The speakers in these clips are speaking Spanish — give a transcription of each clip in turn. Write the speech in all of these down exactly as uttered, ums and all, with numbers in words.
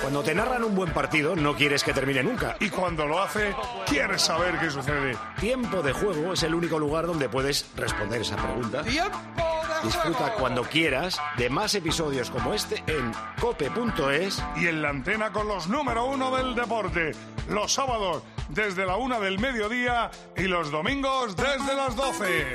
Cuando te narran un buen partido, no quieres que termine nunca. Y cuando lo hace, quieres saber qué sucede. Tiempo de Juego es el único lugar donde puedes responder esa pregunta. ¡Tiempo de Disfruta juego! cuando quieras de más episodios como este en cope punto es. Y en la antena con los número uno del deporte. Los sábados desde la una del mediodía y los domingos desde las doce.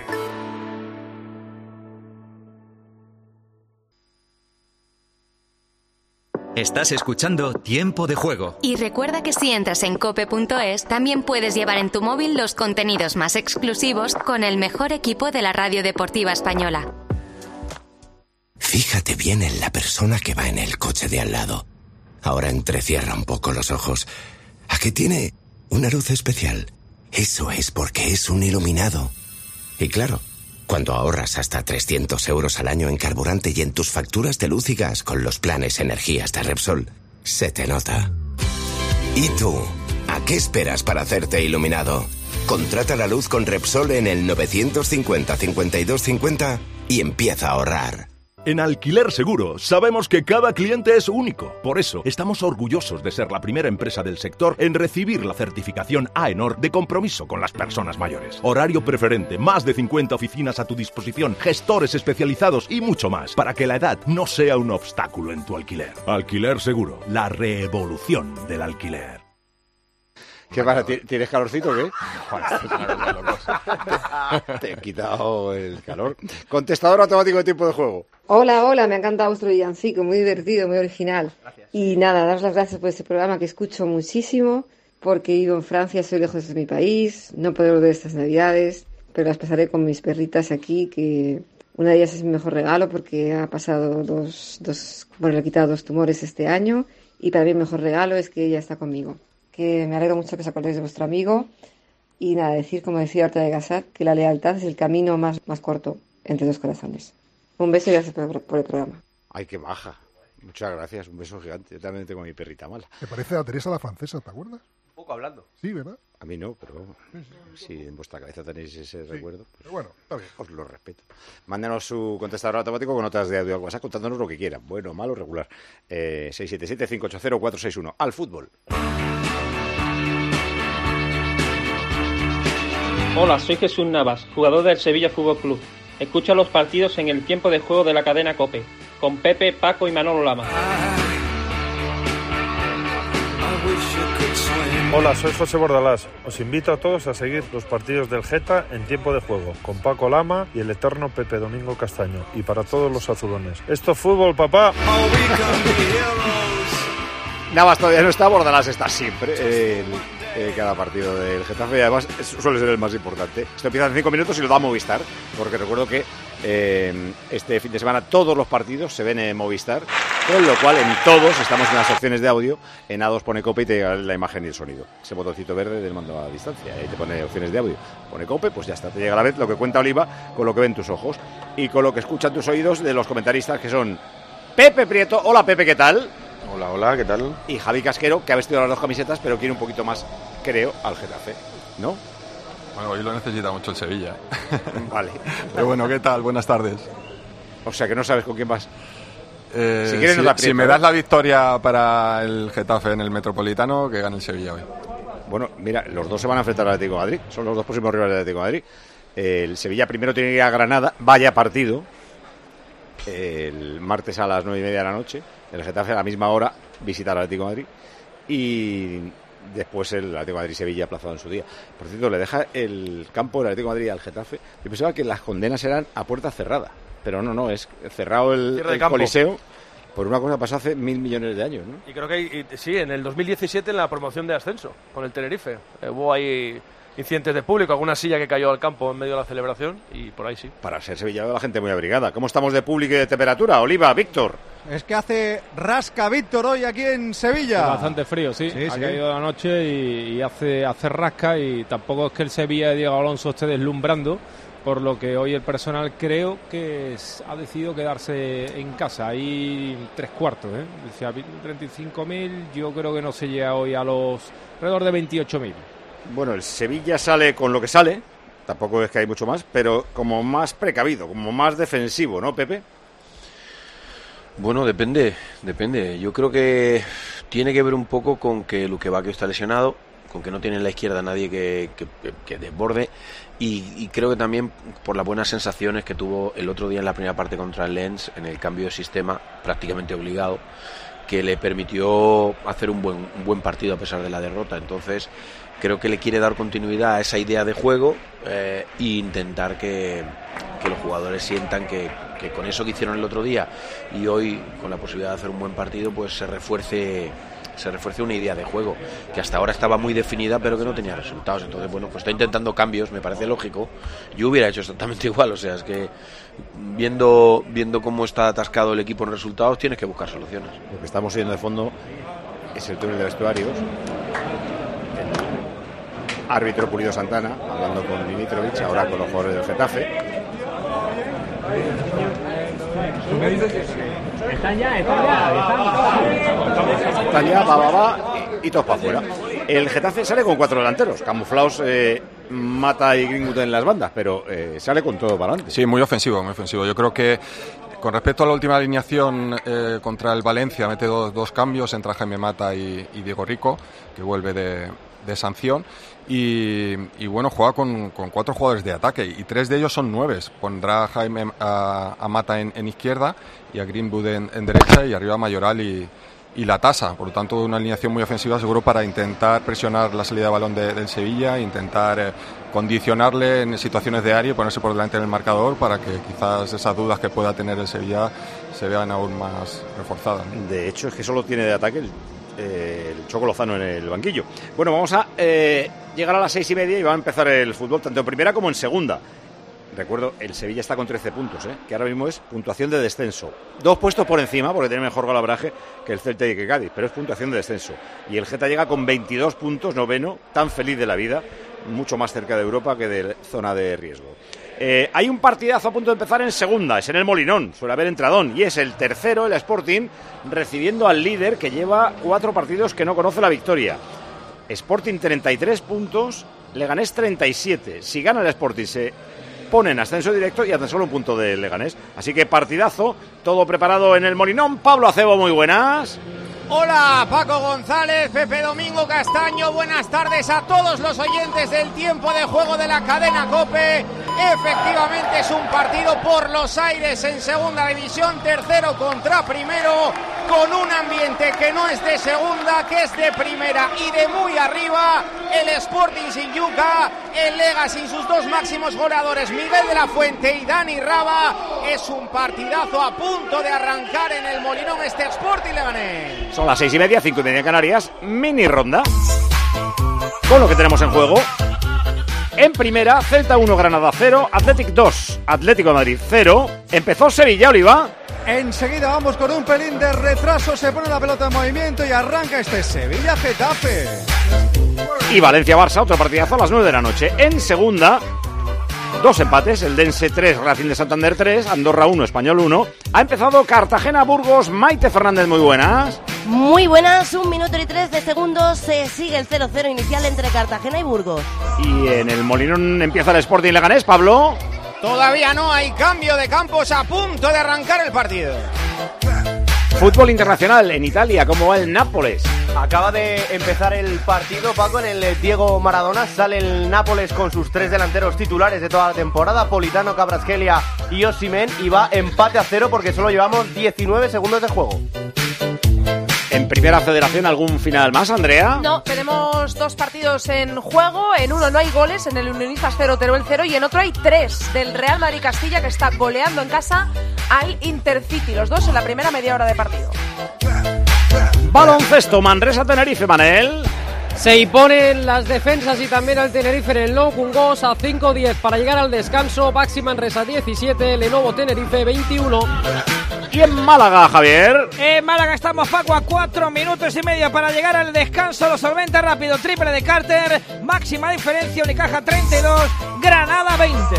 Estás escuchando Tiempo de Juego. Y recuerda que si entras en cope punto es, también puedes llevar en tu móvil los contenidos más exclusivos con el mejor equipo de la radio deportiva española. Fíjate bien en la persona que va en el coche de al lado. Ahora entrecierra un poco los ojos. ¿A qué tiene una luz especial? Eso es porque es un iluminado. Y claro, cuando ahorras hasta trescientos euros al año en carburante y en tus facturas de luz y gas con los planes energías de Repsol, se te nota. ¿Y tú? ¿A qué esperas para hacerte iluminado? Contrata la luz con Repsol en el novecientos cincuenta cincuenta y dos cincuenta y empieza a ahorrar. En Alquiler Seguro sabemos que cada cliente es único. Por eso estamos orgullosos de ser la primera empresa del sector en recibir la certificación AENOR de compromiso con las personas mayores. Horario preferente, más de cincuenta oficinas a tu disposición, gestores especializados y mucho más, para que la edad no sea un obstáculo en tu alquiler. Alquiler Seguro, la revolución del alquiler. ¿Qué pasa? ¿Tienes calorcito o qué? Te he quitado el calor. Contestador automático de Tiempo de Juego. Hola, hola, me ha encantado vuestro villancico, muy divertido, muy original. Gracias. Y nada, daros las gracias por este programa que escucho muchísimo, porque vivo en Francia, soy lejos de mi país, no puedo volver estas navidades, pero las pasaré con mis perritas aquí, que una de ellas es mi mejor regalo porque ha pasado dos, dos, bueno, le he quitado dos tumores este año, y para mí el mejor regalo es que ella está conmigo. Que me alegro mucho que os acordéis de vuestro amigo, y nada, decir, como decía Horta de Gasat, que la lealtad es el camino más, más corto entre dos corazones. Un beso y gracias por, por el programa. Ay, qué maja. Muchas gracias, un beso gigante. Yo también tengo mi perrita mala. Me parece a Teresa la francesa, ¿te acuerdas? Un poco hablando. Sí, ¿verdad? A mí no, pero si sí, en vuestra cabeza tenéis ese sí, recuerdo, pues pero bueno, está bien. Os lo respeto. Mándanos su contestador automático con notas de audio al WhatsApp contándonos lo que quieran, bueno, malo, regular. Eh, seis siete siete, cinco ocho cero, cuatro seis uno. Al fútbol. Hola, soy Jesús Navas, jugador del Sevilla Fútbol Club. Escucha los partidos en el Tiempo de Juego de la cadena COPE, con Pepe, Paco y Manolo Lama. Hola, soy José Bordalás. Os invito a todos a seguir los partidos del Geta en Tiempo de Juego, con Paco Lama y el eterno Pepe Domingo Castaño, y para todos los azulones. ¡Esto es fútbol, papá! Navas todavía no está, Bordalás está siempre. Eh, Eh, cada partido del Getafe, y además suele ser el más importante. Esto empieza en cinco minutos y lo da Movistar, porque recuerdo que eh, este fin de semana todos los partidos se ven en Movistar, con lo cual en todos estamos en las opciones de audio. En A dos pone Cope y te llega la imagen y el sonido, ese botoncito verde del mando a distancia, ahí te pone opciones de audio, pone Cope, pues ya está, te llega a la vez lo que cuenta Oliva con lo que ven tus ojos y con lo que escuchan tus oídos de los comentaristas, que son Pepe Prieto. Hola Pepe, ¿qué tal? Hola, hola, ¿qué tal? Y Javi Casquero, que ha vestido las dos camisetas, pero quiere un poquito más, creo, al Getafe, ¿no? Bueno, hoy lo necesita mucho el Sevilla. Vale. Pero bueno, ¿qué tal? Buenas tardes. O sea, que no sabes con quién vas. Eh, si quieres, si, no te aprieto, si me ¿eh? das la victoria para el Getafe en el Metropolitano, que gane el Sevilla hoy. Bueno, mira, los dos se van a enfrentar al Atlético de Madrid. Son los dos próximos rivales del Atlético de Madrid. El Sevilla primero tiene que ir a Granada, vaya partido, el martes a las nueve y media de la noche. El Getafe a la misma hora visita al Atlético de Madrid. Y después el Atlético de Madrid-Sevilla aplazado en su día. Por cierto, le deja el campo del Atlético de Madrid al Getafe. Yo pensaba que las condenas eran a puerta cerrada, pero no, no, es cerrado el, el Coliseo. Por una cosa pasó hace mil millones de años, ¿no? Y creo que y, sí, en el dos mil diecisiete en la promoción de ascenso con el Tenerife. Eh, hubo ahí incidentes de público, alguna silla que cayó al campo en medio de la celebración y por ahí sí. Para ser sevillano, la gente muy abrigada. ¿Cómo estamos de público y de temperatura? Oliva, Víctor. Es que hace rasca, Víctor, hoy aquí en Sevilla. Bastante frío, sí. sí ha sí. caído la noche y, y hace, hace rasca, y tampoco es que el Sevilla de Diego Alonso esté deslumbrando, por lo que hoy el personal creo que es, ha decidido quedarse en casa. Hay tres cuartos, ¿eh? Decía treinta y cinco mil, yo creo que no se llega hoy a los alrededor de veintiocho mil. Bueno, el Sevilla sale con lo que sale, tampoco es que hay mucho más, pero como más precavido, como más defensivo, ¿no, Pepe? Bueno, depende, depende. Yo creo que tiene que ver un poco con que Luque Bacchio está lesionado, con que no tiene en la izquierda nadie que, que, que desborde y, y creo que también por las buenas sensaciones que tuvo el otro día en la primera parte contra el Lens en el cambio de sistema prácticamente obligado, que le permitió hacer un buen, un buen partido a pesar de la derrota. Entonces creo que le quiere dar continuidad a esa idea de juego eh, e intentar que, que los jugadores sientan que, que con eso que hicieron el otro día y hoy con la posibilidad de hacer un buen partido pues se refuerce se refuerce una idea de juego que hasta ahora estaba muy definida pero que no tenía resultados. Entonces bueno, pues está intentando cambios, me parece lógico. Yo hubiera hecho exactamente igual, o sea, es que viendo viendo cómo está atascado el equipo en resultados tienes que buscar soluciones. Lo que estamos viendo de fondo es el túnel de vestuarios, el árbitro Pulido Santana hablando con Dimitrovic, ahora con los jugadores del Getafe. Están ya, están ya, están ya, va, va, va, y, y todos para afuera. El Getafe sale con cuatro delanteros, camuflados eh, Mata y Greenwood en las bandas, pero eh, sale con todo para adelante. Sí, muy ofensivo, muy ofensivo. Yo creo que con respecto a la última alineación eh, contra el Valencia, mete dos, dos cambios, entra Jaime Mata y, y Diego Rico, que vuelve de, de sanción. Y, y bueno, juega con, con cuatro jugadores de ataque y tres de ellos son nueves. Pondrá a Jaime a, a Mata en, en izquierda y a Greenwood en, en derecha y arriba Mayoral y, y la Tasa. Por lo tanto, una alineación muy ofensiva seguro para intentar presionar la salida de balón de, del Sevilla, intentar eh, condicionarle en situaciones de área y ponerse por delante en el marcador para que quizás esas dudas que pueda tener el Sevilla se vean aún más reforzadas, ¿no? De hecho, es que solo tiene de ataque el Eh, el Choco Lozano en el banquillo. Bueno, vamos a eh, llegar a las seis y media y va a empezar el fútbol tanto en primera como en segunda. Recuerdo, el Sevilla está con trece puntos, ¿eh? Que ahora mismo es puntuación de descenso. Dos puestos por encima, porque tiene mejor golabraje que el Celta y que Cádiz, pero es puntuación de descenso. Y el Geta llega con veintidós puntos, noveno, tan feliz de la vida, mucho más cerca de Europa que de zona de riesgo. Eh, hay un partidazo a punto de empezar en segunda, es en el Molinón, suele haber entradón, y es el tercero, el Sporting, recibiendo al líder que lleva cuatro partidos que no conoce la victoria. Sporting treinta y tres puntos, Leganés treinta y siete. Si gana el Sporting se pone en ascenso directo y a tan solo un punto de Leganés. Así que partidazo, todo preparado en el Molinón. Pablo Acebo, muy buenas. Hola, Paco González, Pepe Domingo Castaño, buenas tardes a todos los oyentes del tiempo de juego de la cadena COPE. Efectivamente es un partido por los aires en segunda división, tercero contra primero, con un ambiente que no es de segunda, que es de primera y de muy arriba. El Sporting sin Yuca, el Lega sin sus dos máximos goleadores, Miguel de la Fuente y Dani Raba. Es un partidazo a punto de arrancar en el Molinón este Sporting Leganés. Son las seis y media, cinco y media en Canarias, mini ronda con lo que tenemos en juego. En primera, Celta uno, Granada cero, Athletic dos, Atlético de Madrid cero. Empezó Sevilla, Oliva. Enseguida vamos con un pelín de retraso, se pone la pelota en movimiento y arranca este Sevilla-Getafe. Y Valencia-Barça, otro partidazo a las nueve de la noche. En segunda, dos empates, el Dense tres, Racing de Santander tres, Andorra uno, Español uno. Ha empezado Cartagena-Burgos, Maite Fernández, muy buenas. Muy buenas, un minuto y tres de segundos, se sigue el cero cero inicial entre Cartagena y Burgos. Y en el Molinón empieza el Sporting Leganés, Pablo. Todavía no hay cambio de campos, a punto de arrancar el partido. Fútbol internacional en Italia, ¿cómo va el Nápoles? Acaba de empezar el partido, Paco, en el Diego Maradona. Sale el Nápoles con sus tres delanteros titulares de toda la temporada, Politano, Kvaratskhelia y Osimhen, y va empate a cero porque solo llevamos diecinueve segundos de juego. En Primera Federación, ¿algún final más, Andrea? No, tenemos dos partidos en juego. En uno no hay goles, en el Unionistas cero, Teruel cero, y en otro hay tres, del Real Madrid-Castilla, que está goleando en casa al Intercity. Los dos en la primera media hora de partido. Baloncesto, Manresa-Tenerife, Manel. Se imponen las defensas y también al Tenerife en el Nou Cungós a cinco diez para llegar al descanso. Baxi Manresa diecisiete, Lenovo Tenerife veintiuno. Y en Málaga, Javier. En Málaga estamos, Paco, a cuatro minutos y medio para llegar al descanso. Lo solventa rápido, triple de Carter. Máxima diferencia, Unicaja treinta y dos, Granada veinte.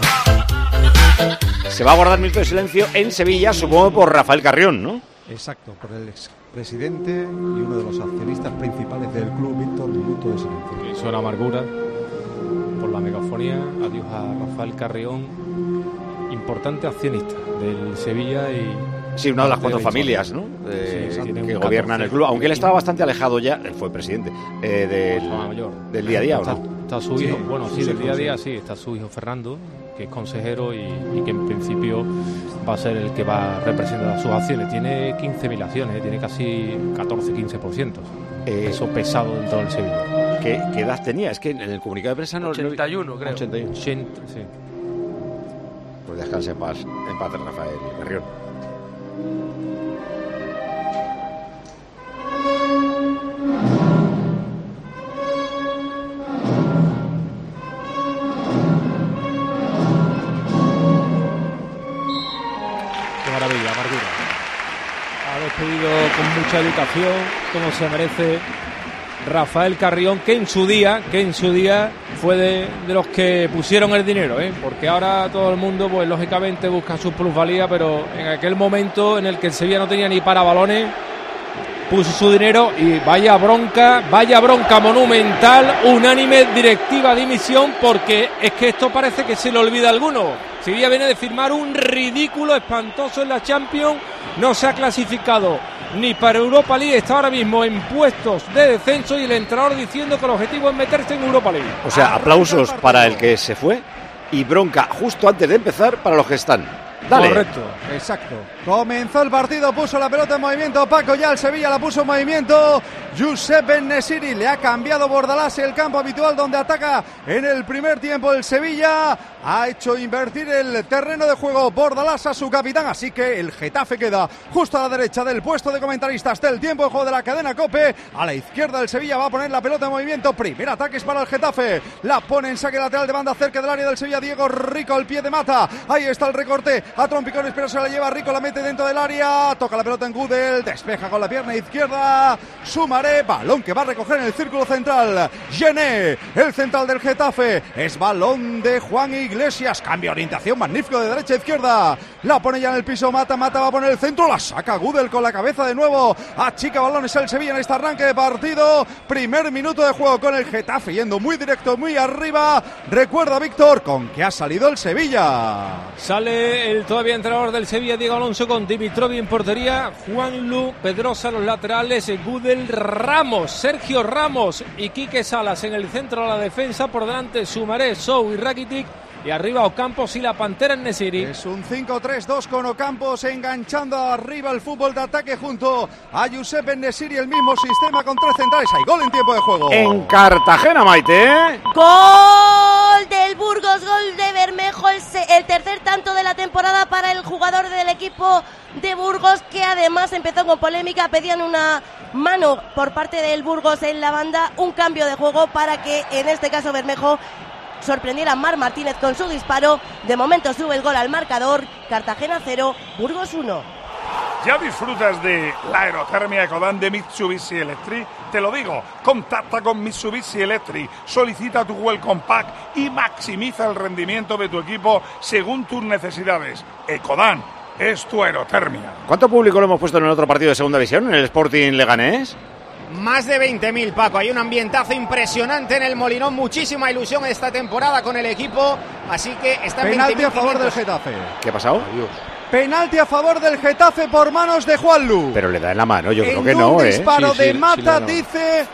Se va a guardar minuto de silencio en Sevilla, supongo por Rafael Carrión, ¿no? Exacto, por el expresidente y uno de los accionistas principales del club, Víctor, minuto de silencio. Y suena amargura por la megafonía. Adiós a Rafael Carrión, importante accionista del Sevilla y Sí, una de las cuatro de familias, ¿no? Eh, Sí, sí, que gobiernan el club. Aunque él estaba bastante alejado ya, él fue presidente, eh, del, del día a día, ¿o está, no? está su hijo, sí, bueno, sí, del día a día sí, está su hijo Fernando, que es consejero y, y que en principio va a ser el que va a representar sus acciones. Tiene quince mil acciones, tiene casi catorce a quince por ciento. Eh, Eso pesado dentro del Sevilla. ¿Qué, ¿Qué edad tenía? Es que en el comunicado de prensa no... ochenta y uno, creo. ochenta y uno. ochenta, sí. Pues descanse en paz, en paz Rafael Berrión. Qué maravilla, Amargura. Ha despedido con mucha educación, como se merece Rafael Carrión, que en su día, que en su día fue de, de los que pusieron el dinero, ¿eh? Porque ahora todo el mundo, pues lógicamente busca su plusvalía, pero en aquel momento en el que el Sevilla no tenía ni para balones, puso su dinero y vaya bronca, vaya bronca monumental, unánime, directiva dimisión, porque es que esto parece que se le olvida a alguno. Sevilla viene de firmar un ridículo espantoso en la Champions, no se ha clasificado ni para Europa League, está ahora mismo en puestos de descenso y el entrenador diciendo que el objetivo es meterse en Europa League. O sea, aplausos para el que se fue y bronca justo antes de empezar para los que están. Dale. Correcto, exacto. Comenzó el partido, puso la pelota en movimiento Paco, ya el Sevilla la puso en movimiento. Josep Ben-Nesyri le ha cambiado Bordalás el campo habitual donde ataca en el primer tiempo el Sevilla. Ha hecho invertir el terreno de juego Bordalás a su capitán, así que el Getafe queda justo a la derecha del puesto de comentaristas del tiempo de juego de la cadena COPE. A la izquierda el Sevilla va a poner la pelota en movimiento. Primer ataque es para el Getafe. La pone en saque lateral de banda cerca del área del Sevilla. Diego Rico al pie de Mata. Ahí está el recorte a trompicones, pero se la lleva Rico, la mete dentro del área. Toca la pelota en Gudel, despeja con la pierna izquierda. Sumaré, balón que va a recoger en el círculo central. Gené, el central del Getafe. Es balón de Juan Iglesias. Cambio de orientación magnífico de derecha a izquierda. La pone ya en el piso Mata. Mata va a poner el centro. La saca Gudel con la cabeza de nuevo. Achica balones el Sevilla en este arranque de partido. Primer minuto de juego con el Getafe yendo muy directo, muy arriba. Recuerda, Víctor, con que ha salido el Sevilla. Sale el todavía entrenador del Sevilla, Diego Alonso, con Dimitrovi en portería, Juanlu, Pedrosa los laterales, Gudel, Ramos, Sergio Ramos y Quique Salas en el centro de la defensa, por delante Sumaré, Sou y Rakitic, y arriba Ocampos y la Pantera en Nesiri. Es un cinco tres dos con Ocampos enganchando arriba el fútbol de ataque junto a Josep Ben-Nesyri, el mismo sistema con tres centrales. Hay gol en tiempo de juego. En Cartagena, Maite. Gol del Burgos, gol de Bermejo, el, se- el tercer tanto de la temporada para el jugador del equipo de Burgos, que además empezó con polémica. Pedían una mano por parte del Burgos en la banda, un cambio de juego para que en este caso Bermejo sorprendiera a Marc Martínez con su disparo. De momento sube el gol al marcador. Cartagena cero, Burgos uno. ¿Ya disfrutas de la aerotermia Ecodan de Mitsubishi Electric? Te lo digo, contacta con Mitsubishi Electric, solicita tu Welcome Pack y maximiza el rendimiento de tu equipo según tus necesidades. Ecodan es tu aerotermia. ¿Cuánto público lo hemos puesto en el otro partido de segunda división, en el Sporting Leganés? Más de veinte mil, Paco. Hay un ambientazo impresionante en el Molinón. Muchísima ilusión esta temporada con el equipo. Así que está en Penalti a favor del Getafe. ¿Qué ha pasado? Adiós. Penalti a favor del Getafe por manos de Juanlu. Pero le da en la mano, yo en creo que un no, ¿eh? disparo Sí, de sí, Mata, sí, dice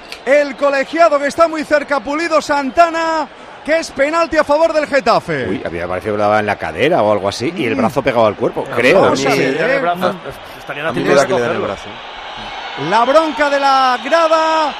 el colegiado que está muy cerca, Pulido Santana, que es penalti a favor del Getafe. Uy, había parecido que le daba en la cadera o algo así y el brazo pegado al cuerpo, creo. Vamos a ver, ¿eh? Estarían A mí me da que le da el brazo. La bronca de la grada.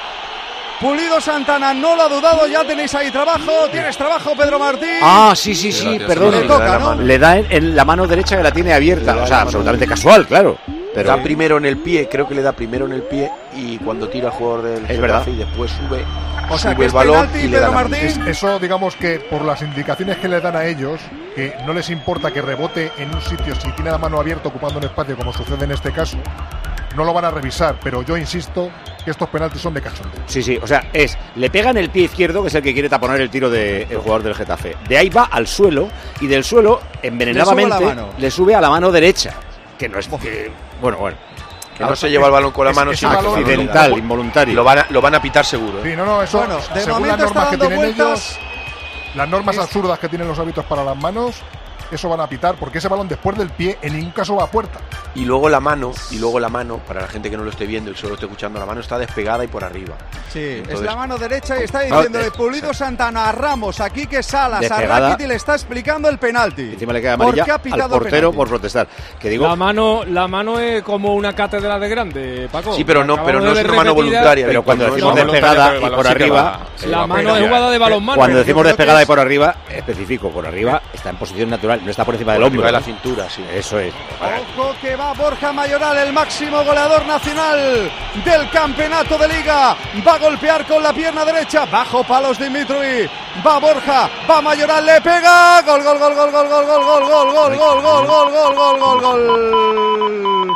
Pulido Santana no lo ha dudado, ya tenéis ahí trabajo. ¿Tienes trabajo, Pedro Martín? Ah, sí, sí, sí, perdón. Le toca, ¿no? Le da en, en la mano derecha que la tiene abierta. O sea, absolutamente casual, claro. Pero da primero en el pie, creo que le da primero en el pie y cuando tira el jugador del Es verdad. Getafe y después sube, O sea, sube que el es balón penalti, y le Pedro da la Martín. Es- eso, digamos que por las indicaciones que le dan a ellos, que no les importa que rebote en un sitio si tiene la mano abierta ocupando un espacio, como sucede en este caso, no lo van a revisar. Pero yo insisto que estos penaltis son de cachondeo. sí, sí, o sea, es, le pega en el pie izquierdo, que es el que quiere taponar el tiro del jugador del Getafe. De ahí va al suelo y del suelo, envenenadamente, Le sube a la mano. le sube a la mano derecha. Que no es... que- bueno, bueno. Que no se lleva el balón con la Es- mano, ese sino que balón- Accidental, involuntario. lo van a, lo van a pitar seguro, ¿eh? Sí, no, no, eso, Bueno, de según momento las está normas que dando tienen vueltas. ellos, las normas Es- absurdas que tienen los árbitros para las manos, eso van a pitar, porque ese balón después del pie en ningún caso va a puerta. Y luego la mano, y luego la mano, para la gente que no lo esté viendo y solo esté escuchando, la mano está despegada y por arriba. Sí, Entonces, es la mano derecha y está diciéndole no, Pulido Santana a Ramos, a Quique Salas, despegada. a Rakitic, le está explicando el penalti. Encima le queda amarilla ¿Por qué ha al pitado portero penalti? por protestar. Que digo, La mano, la mano es como una cátedra de grande, Paco. Sí, pero no, Acabamos pero no de es ver una mano repetida. voluntaria. pero cuando no, decimos no, despegada y no, por sí arriba, La mano es jugada de balonmano. cuando decimos Yo creo despegada que y es- por arriba, especifico, por arriba está en posición natural, no está por encima del Por hombro. arriba de la cintura, sí. Eso es. Ojo que va Borja Mayoral, el máximo goleador nacional del campeonato de liga. Va a golpear con la pierna derecha, bajo palos Dimitrovic. Va Borja, va Mayoral, le pega. Gol, gol, gol, gol, gol, gol, gol, gol, gol, gol, gol, gol, gol, gol, gol, gol, gol.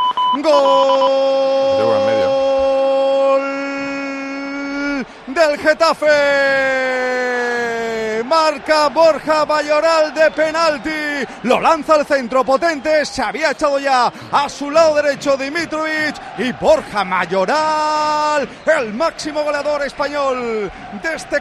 Gol del Getafe. Marca Borja Mayoral de penalti. Lo lanza al centro potente. Se había echado ya a su lado derecho Dimitrovic. Y Borja Mayoral, el máximo goleador español de este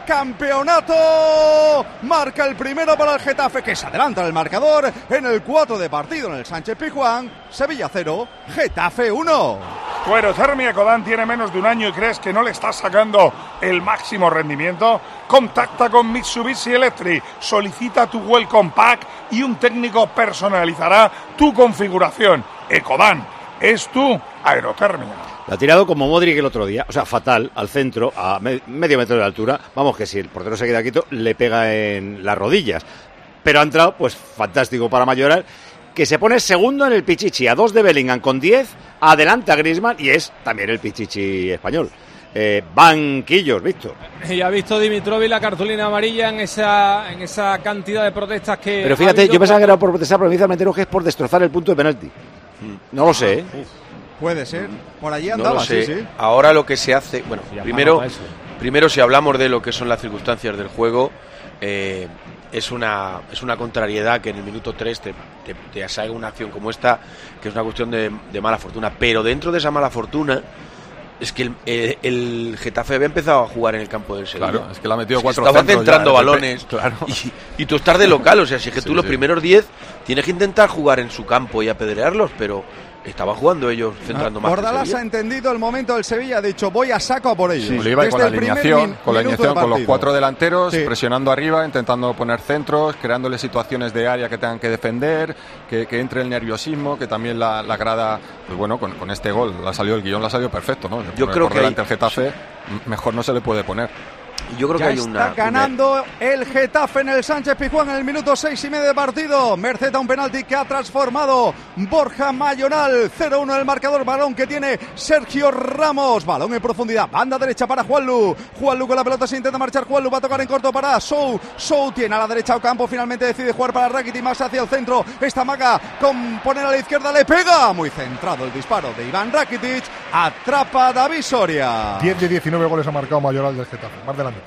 campeonato, marca el primero para el Getafe, que se adelanta en el marcador en el cuatro de partido en el Sánchez Pizjuán. Sevilla cero, Getafe uno. ¿Tu aerotermia Ecodan tiene menos de un año y crees que no le estás sacando el máximo rendimiento? Contacta con Mitsubishi Electric, solicita tu Welcome Pack y un técnico personalizará tu configuración. Ecodan es tu aerotermia. La ha tirado como Modric el otro día, o sea, fatal, al centro, a me- medio metro de altura. Vamos, que si el portero se queda quieto, le pega en las rodillas. Pero ha entrado, pues, fantástico para Mayoral, que se pone segundo en el Pichichi, a dos de Bellingham con diez, adelanta a Griezmann y es también el Pichichi español. Eh, banquillos, Víctor. Y ha visto Dimitrovic la cartulina amarilla en esa, en esa cantidad de protestas que. Pero ha fíjate, habido yo pensaba que cuando- era por protestar, pero me dice el mentero que es por destrozar el punto de penalti. No lo sé, ¿eh? Puede ser, por allí No andaba, lo sé. sí, sí. Ahora lo que se hace, bueno, Sí, primero, para eso. primero si hablamos de lo que son las circunstancias del juego, eh, es una es una contrariedad que en el minuto tres te, te, te salga una acción como esta, que es una cuestión de, de mala fortuna. Pero dentro de esa mala fortuna es que el, el, el Getafe había empezado a jugar en el campo del Sevilla. Claro, es que le ha metido cuatro Estaba centros centrando ya, el P P, balones. claro. Y, y tú estás de local, o sea, si es que Sí, tú los sí. primeros diez tienes que intentar jugar en su campo y apedrearlos, pero estaban jugando ellos centrando más. que el Bordalás Sevilla. ha entendido el momento del Sevilla, ha dicho voy a saco a por ellos. Sí, le iba con Desde la el primer alineación, min- con la minuto alineación, de con los partido. cuatro delanteros, Sí. presionando arriba, intentando poner centros, creándole situaciones de área que tengan que defender, que, que entre el nerviosismo, que también la, la grada, pues bueno, con, con este gol, la salió el guión, la salió perfecto, ¿no? Yo Poner creo por que delante hay- el Getafe, m- mejor no se le puede poner. Yo creo Ya que hay está una, ganando el Getafe en el Sánchez Pizjuán en el minuto seis y medio de partido. Merced a un penalti que ha transformado Borja Mayoral. cero uno el marcador, balón que tiene Sergio Ramos. Balón en profundidad, banda derecha para Juanlu. Juanlu con la pelota se intenta marchar. Juanlu va a tocar en corto para Sou. Sou tiene a la derecha Ocampo. Finalmente decide jugar para Rakitic más hacia el centro. Esta maga con poner a la izquierda le pega. Muy centrado el disparo de Iván Rakitic. Atrapa a David Soria. diez de diecinueve goles ha marcado Mayoral del Getafe, más de la mitad.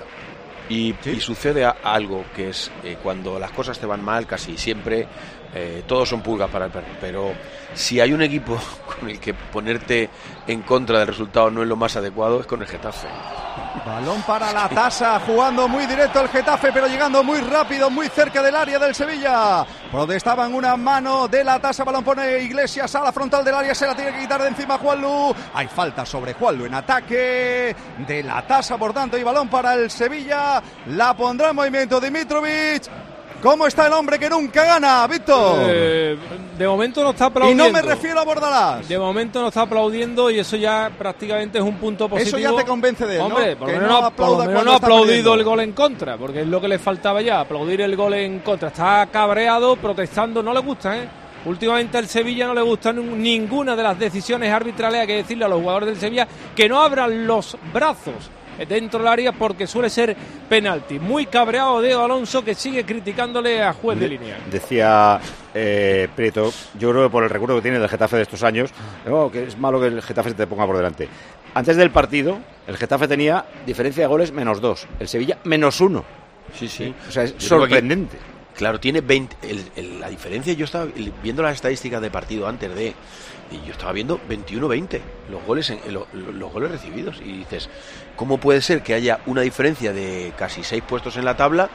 Y, y sucede a- algo que es eh, cuando las cosas te van mal, casi siempre eh, todos son pulgas para el perro. Pero si hay un equipo con el que ponerte en contra del resultado no es lo más adecuado, es con el Getafe. Balón para la tasa, jugando muy directo el Getafe, pero llegando muy rápido, muy cerca del área del Sevilla. Protestaban una mano de la tasa, balón pone Iglesias a la frontal del área, se la tiene que quitar de encima Juanlu. Hay falta sobre Juanlu en ataque de la tasa, por tanto, y balón para el Sevilla. La pondrá en movimiento Dimitrovic. ¿Cómo está el hombre que nunca gana, Víctor? Eh, de momento no está y aplaudiendo. no me refiero a Bordalás. De momento no está aplaudiendo y eso ya prácticamente es un punto positivo. Eso ya te convence de él, Hombre, ¿no? por Que lo menos no no, aplauda por lo menos cuando no ha está aplaudido perdiendo. el gol en contra, porque es lo que le faltaba ya, aplaudir el gol en contra. Está cabreado, protestando, no le gusta, ¿eh? Últimamente al Sevilla no le gustan ninguna de las decisiones arbitrales. Hay que decirle a los jugadores del Sevilla que no abran los brazos dentro del área porque suele ser penalti. Muy cabreado Diego Alonso, que sigue criticándole a juez de línea. Decía eh, Prieto, yo creo que por el recuerdo que tiene del Getafe de estos años, oh, que es malo que el Getafe se te ponga por delante. Antes del partido, el Getafe tenía diferencia de goles menos dos, el Sevilla menos uno. Sí, sí. O sea, es Yo creo que aquí- sorprendente. Claro, tiene veinte. El, el- la diferencia, yo estaba el- viendo las estadísticas de partido antes de. Y yo estaba viendo veintiuno veinte los goles en, lo- lo- los goles recibidos. Y dices, ¿cómo puede ser que haya una diferencia de casi seis puestos en la tabla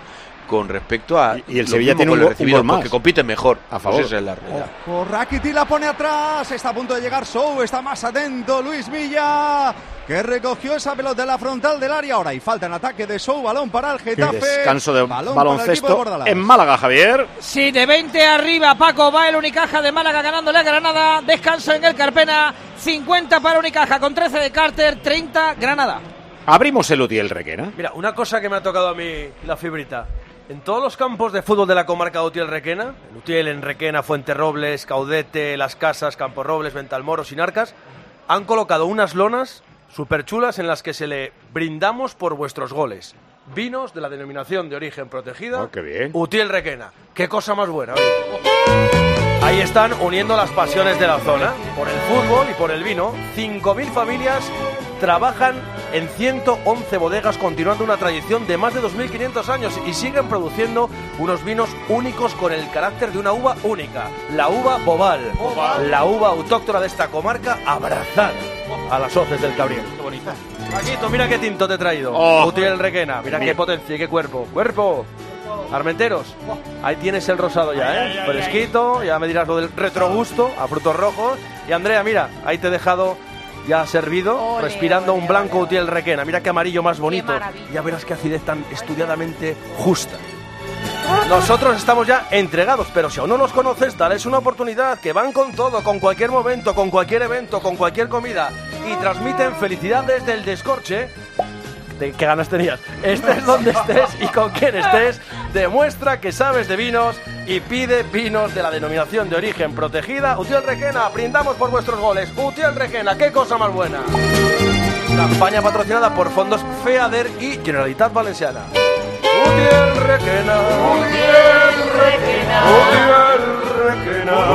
con respecto a y, y el Sevilla tiene un, gol recibido, un gol más porque compiten mejor a favor. Pues esa es la realidad. Por Rakitic la pone atrás, está a punto de llegar Sou, está más atento Luis Milla, que recogió esa pelota de la frontal del área. Ahora y falta en ataque de Sou, balón para el Getafe. Descanso de balón baloncesto de en Málaga, Javier. Sí, de veinte arriba, Paco, va el Unicaja de Málaga ganándole a Granada. Descanso en el Carpena, cincuenta para Unicaja con trece de Carter, treinta Granada. Abrimos el Utiel Requena. Mira, una cosa que me ha tocado a mí la fibrita. En todos los campos de fútbol de la comarca de Utiel Requena, en Utiel, en Requena, Fuenterrobles, Caudete, Las Casas, Campo Robles, Ventalmoro, Sinarcas, han colocado unas lonas súper chulas en las que se le brindamos por vuestros goles. Vinos de la denominación de origen protegida. Oh, qué bien. Utiel Requena. Qué cosa más buena, oye. Ahí están uniendo las pasiones de la zona, por el fútbol y por el vino. cinco mil familias trabajan en ciento once bodegas, continuando una tradición de más de dos mil quinientos años, y siguen produciendo unos vinos únicos con el carácter de una uva única, la uva Bobal, Bobal. La uva autóctona de esta comarca, abrazada a las hoces del Cabriel. Qué bonita. Paquito, mira qué tinto te he traído. Oh. Utiel Requena, mira qué potencia y qué cuerpo. ¡Cuerpo! Armenteros, ahí tienes el rosado ya, ¿eh? Ay, ay, fresquito, ay. Ya me dirás lo del retrogusto a frutos rojos. Y Andrea, mira, ahí te he dejado ya servido, ole, respirando ole, un blanco ole. Utiel Requena. Mira qué amarillo más bonito. Ya verás qué acidez tan estudiadamente justa. Nosotros estamos ya entregados, pero si aún no los conoces, dales una oportunidad, que van con todo, con cualquier momento, con cualquier evento, con cualquier comida, y transmiten felicidad desde el descorche. ¿De qué ganas tenías? Estés donde estés y con quien estés, demuestra que sabes de vinos y pide vinos de la denominación de origen protegida. Utiel Requena, brindamos por vuestros goles. Utiel Requena, qué cosa más buena. Campaña patrocinada por fondos FEADER y Generalitat Valenciana. Utiel Requena, Utiel Requena, Utiel Requena,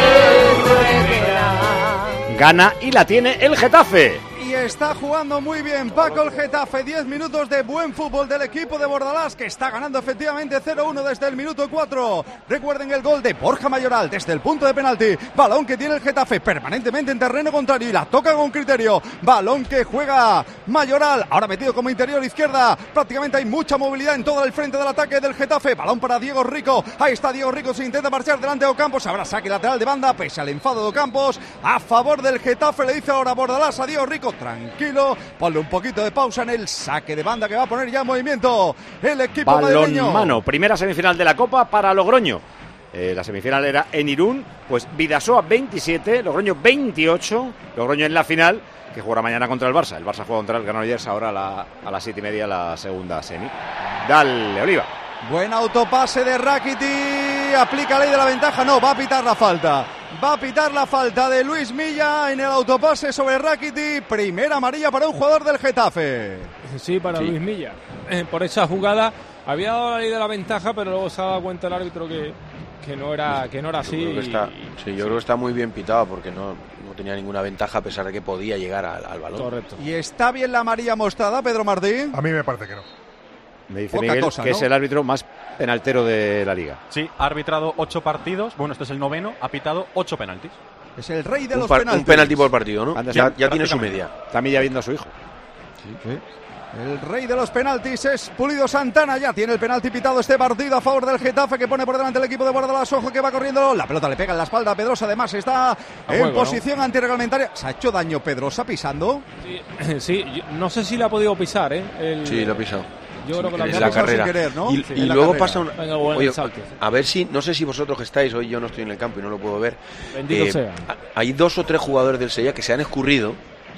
Utiel Requena. Gana y la tiene el Getafe. Y está jugando muy bien Paco el Getafe. diez minutos de buen fútbol del equipo de Bordalás, que está ganando efectivamente cero uno desde el minuto cuatro. Recuerden el gol de Borja Mayoral desde el punto de penalti. Balón que tiene el Getafe permanentemente en terreno contrario y la toca con criterio. Balón que juega Mayoral, ahora metido como interior izquierda. Prácticamente hay mucha movilidad en todo el frente del ataque del Getafe. Balón para Diego Rico. Ahí está Diego Rico, se intenta marchar delante de Ocampos. Habrá saque lateral de banda pese al enfado de Ocampos. A favor del Getafe, le dice ahora Bordalás a Diego Rico: tranquilo, ponle un poquito de pausa en el saque de banda que va a poner ya en movimiento el equipo madrileño. Balón mano, primera semifinal de la Copa para Logroño. Eh, la semifinal era en Irún, pues Bidasoa veintisiete, Logroño veintiocho. Logroño en la final, que jugará mañana contra el Barça. El Barça juega contra el Granollers ahora a, la, a las siete y media, la segunda semi. Dale, Oliva. Buen autopase de Rakitic, aplica ley de la ventaja, no, va a pitar la falta. Va a pitar la falta de Luis Milla en el autopase sobre Rakitic. Primera amarilla para un jugador del Getafe. Sí, para sí. Luis Milla. Eh, por esa jugada había dado la ley de la ventaja, pero luego se ha dado cuenta el árbitro que, que, no, era, que no era así. Yo creo que está, y, sí, yo creo que está muy bien pitado porque no, no tenía ninguna ventaja a pesar de que podía llegar al, al balón. Correcto. ¿Y está bien la amarilla mostrada, Pedro Martín? A mí me parece que no. Me dice Miguel cosa, que ¿no? es el árbitro más penaltero de la liga. Sí, ha arbitrado ocho partidos, bueno, este es el noveno, ha pitado ocho penaltis. Es el rey de un los par, penaltis. Un penalti por partido, ¿no? Anda, ya ya tiene su media. También ya viendo a su hijo. Sí, sí. El rey de los penaltis es Pulido Santana. Ya tiene el penalti pitado este partido a favor del Getafe, que pone por delante el equipo de Bordalás. Ojo que va corriendo. La pelota le pega en la espalda a Pedrosa. Además está a en juego, posición ¿no? antirreglamentaria. ¿Se ha hecho daño Pedrosa pisando? Sí, sí, no sé si la ha podido pisar, ¿eh? El... Sí, lo ha pisado. Yo creo que la, en la carrera. Querer, ¿no? Y, sí, y luego carrera. pasa un... Venga, bueno, Oye, salte, sí. A ver si, no sé si vosotros que estáis, hoy yo no estoy en el campo y no lo puedo ver. Bendito eh, sea. Hay dos o tres jugadores del Sevilla que se han escurrido.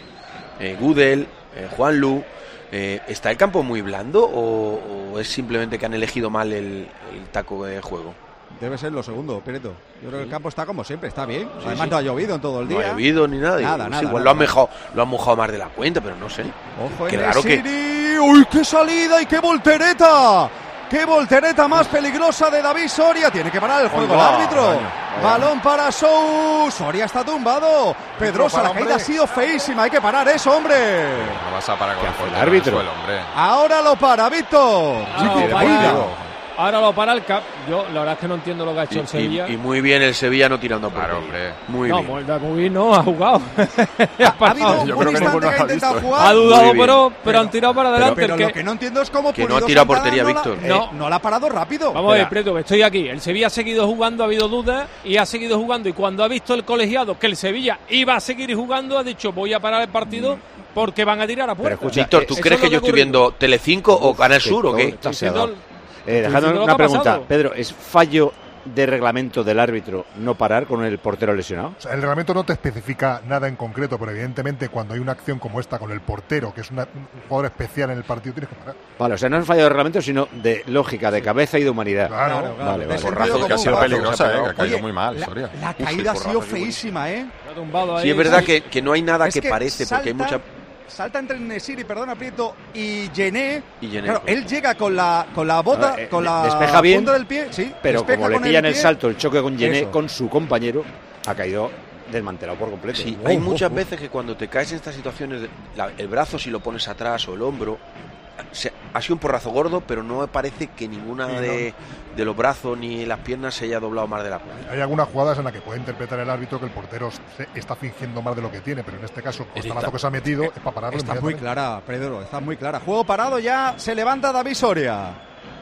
Eh, Gudel, eh, Juanlu. Eh, ¿Está el campo muy blando o, o es simplemente que han elegido mal el, el taco de juego? Debe ser lo segundo, Pireto. Yo creo que el campo está como siempre, está bien. Sí, Además sí. no ha llovido en todo el día. No ha llovido ni nada. Nada, nada, sí, igual nada, lo, han nada. mojado, lo han mojado más de la cuenta, pero no sé. Ojo, qué en raro que... que... ¡Uy, qué salida y qué voltereta! ¡Qué voltereta más peligrosa de David Soria! Tiene que parar el juego el árbitro. Vaya, vaya. Balón para Sou. Soria está tumbado. Pedrosa, la caída ha sido feísima. Hay que parar eso, hombre. No vas a parar con el, el árbitro. Suelo, hombre. Ahora lo para, Víctor. Ah, sí, vaya. ahora lo para el Cap. Yo la verdad es que no entiendo lo que ha hecho Y, el Sevilla. y, y muy bien el Sevilla no tirando a Claro, portería. hombre. Muy no, bien. muy, muy bien no ha jugado. Ha habido Yo un creo que instante ninguno que ha ha intentado visto. jugar. Ha dudado, Muy bien. pero, pero, Pero- han tirado para adelante. Pero el lo que- que no entiendo es cómo Que no ha Pulido tirado a Santana portería, no la- Víctor. eh, No. no la ha parado rápido. Vamos a ver, Espera. Prieto, que estoy aquí. El Sevilla ha seguido jugando, ha habido dudas y ha seguido jugando. Y cuando ha visto el colegiado que el Sevilla iba a seguir jugando, ha dicho voy a parar el partido porque van a tirar a puerta. escucha, Víctor, ¿tú Eso crees es lo que yo ha estoy ocurrido. viendo Telecinco o Canal Sur o qué? Está Estoy diciendo- Eh, dejadme diciendo lo que una ha pregunta, pasado. Pedro, ¿es fallo de reglamento del árbitro no parar con el portero lesionado? O sea, el reglamento no te especifica nada en concreto, pero evidentemente cuando hay una acción como esta con el portero, que es una- un jugador especial en el partido, tienes que parar. Vale, o sea, no es fallo de reglamento, sino de lógica, de cabeza y de humanidad. Claro, Claro, claro. Vale, De vale. sentido Porrazo, que ha común. sido Porrazo, peligrosa, se ha eh, que ha pegado. caído Oye, muy mal la la, historia. la Uf, caída el ha sido porrazo es muy feísima, ¿eh? Ha tumbado ahí. Sí, es verdad sí. que, que no hay nada Es que, que parece, porque hay salta- mucha... Salta entre Nesiri, perdona, Prieto, y Gené. Y Gené, Claro, pues. él llega con la, con la bota, A ver, eh, con la despeja bien, punta del pie, sí, Pero despeja como le con pilla en el pie. salto el choque con Gené, Eso. con su compañero, ha caído desmantelado por completo. Sí, Oh, hay oh, muchas oh. veces que cuando te caes en estas situaciones, de- la- el brazo si lo pones atrás o el hombro, se- ha sido un porrazo gordo, pero no me parece que ninguna Sí, no. de, de los brazos ni las piernas se haya doblado más de la cuenta. Hay algunas jugadas en las que puede interpretar el árbitro que el portero se- está fingiendo más de lo que tiene, pero en este caso, el costalazo que se ha metido es para pararlo Está muy inmediatamente. clara, Pedro, está muy clara. Juego parado ya, se levanta David Soria.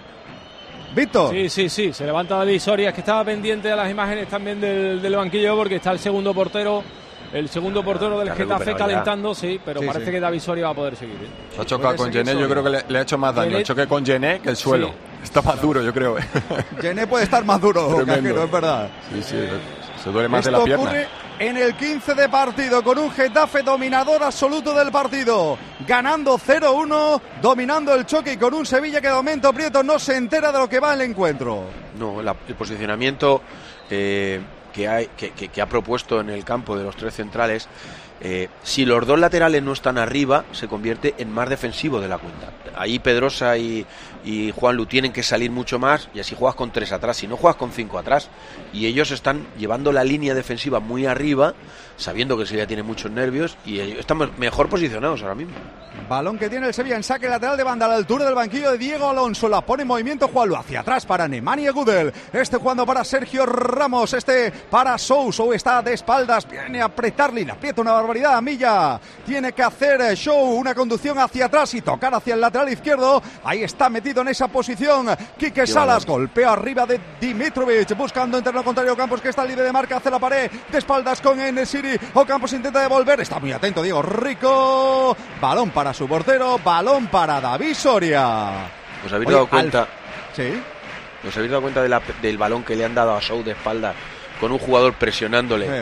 Víctor. Sí, sí, sí, se levanta David Soria, que estaba pendiente de las imágenes también del, del banquillo porque está el segundo portero, el segundo portero del Que ha Getafe recuperado ya. calentando, sí, pero Sí, parece sí. que David Soria va a poder seguir. ¿eh? Se ha chocado Puede con seguir Gené, yo Soria. creo que le, le ha hecho más daño Gené- el choque con Gené que el suelo. Sí. Está más duro, yo creo. eh. Gené puede estar más duro, Tremendo. Cajero, es verdad. Sí, sí, se duele más Esto de la pierna. ocurre en el quince de partido con un Getafe dominador absoluto del partido, ganando cero uno, dominando el choque y con un Sevilla que de momento Prieto no se entera de lo que va el encuentro. No, la- el posicionamiento eh, que, hay, que, que- que ha propuesto en el campo de los tres centrales, eh, si los dos laterales no están arriba, se convierte en más defensivo de la cuenta. Ahí Pedrosa y, y Juanlu tienen que salir mucho más y así juegas con tres atrás, si no juegas con cinco atrás. Y ellos están llevando la línea defensiva muy arriba, sabiendo que el Sevilla tiene muchos nervios y ellos están mejor posicionados ahora mismo. Balón que tiene el Sevilla en saque lateral de banda a la altura del banquillo de Diego Alonso. La pone en movimiento Juanlu hacia atrás para Nemanja Gudel. Este jugando para Sergio Ramos. Este para Sou. Sou está de espaldas. Viene a apretarle y le aprieta una barbaridad a Milla. Tiene que hacer eh, Show una conducción hacia atrás y tocar hacia el lateral izquierdo. Ahí está metido en esa posición Quique Salas. Golpea arriba de Dimitrovic. Buscando en terreno contrario Campos, que está libre de marca. Hace la pared de espaldas con Enesiri. Ocampos intenta devolver. Está muy atento Diego Rico. Balón para su portero, balón para David Soria. ¿Os habéis Oye, dado cuenta? Alf- Sí. ¿Os habéis dado cuenta de la- del balón que le han dado a Sou de espalda con un jugador presionándole? Sí. Eh,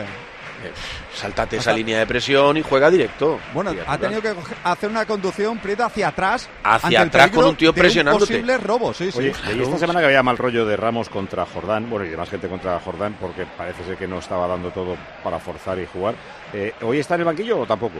Sáltate esa línea de presión y juega directo. Bueno, Criatura. ha tenido que coge- hacer una conducción Prieta hacia atrás. Hacia ante el atrás peligro con un tío de presionándote. posible robo, sí, sí. Oye, leí esta semana que había mal rollo de Ramos contra Jordán, bueno, y demás gente contra Jordán, porque parece ser que no estaba dando todo para forzar y jugar. Eh, ¿Hoy está en el banquillo o tampoco?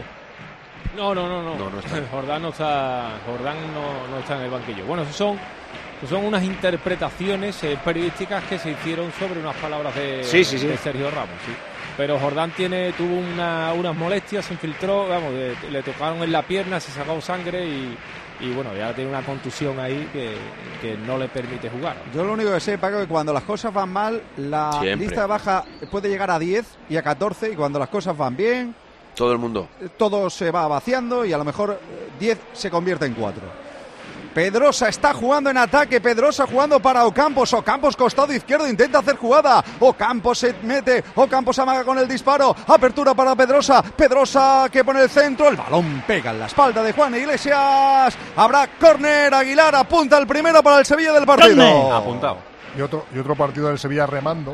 No, no, no, no. No, no está. Jordán no está, Jordán no, no está en el banquillo. Bueno, eso son, eso son unas interpretaciones eh, periodísticas que se hicieron sobre unas palabras de, Sí, sí, sí. de Sergio Ramos, sí. Pero Jordán tiene, tuvo una, unas molestias, se infiltró, vamos, de- le tocaron en la pierna, se sacó sangre y, y bueno, ya tiene una contusión ahí que, que no le permite jugar. Yo lo único que sé, Paco, es que cuando las cosas van mal, la Siempre. lista de baja puede llegar a diez y a catorce, y cuando las cosas van bien, Todo el mundo. todo se va vaciando y a lo mejor eh, diez se convierte en cuatro. Pedrosa está jugando en ataque, Pedrosa jugando para Ocampos, Ocampos costado izquierdo, intenta hacer jugada, Ocampos se mete, Ocampos amaga con el disparo, apertura para Pedrosa, Pedrosa que pone el centro, el balón pega en la espalda de Juan Iglesias, habrá córner, Aguilar apunta el primero para el Sevilla del partido. Apuntado. Y otro, y otro partido del Sevilla remando.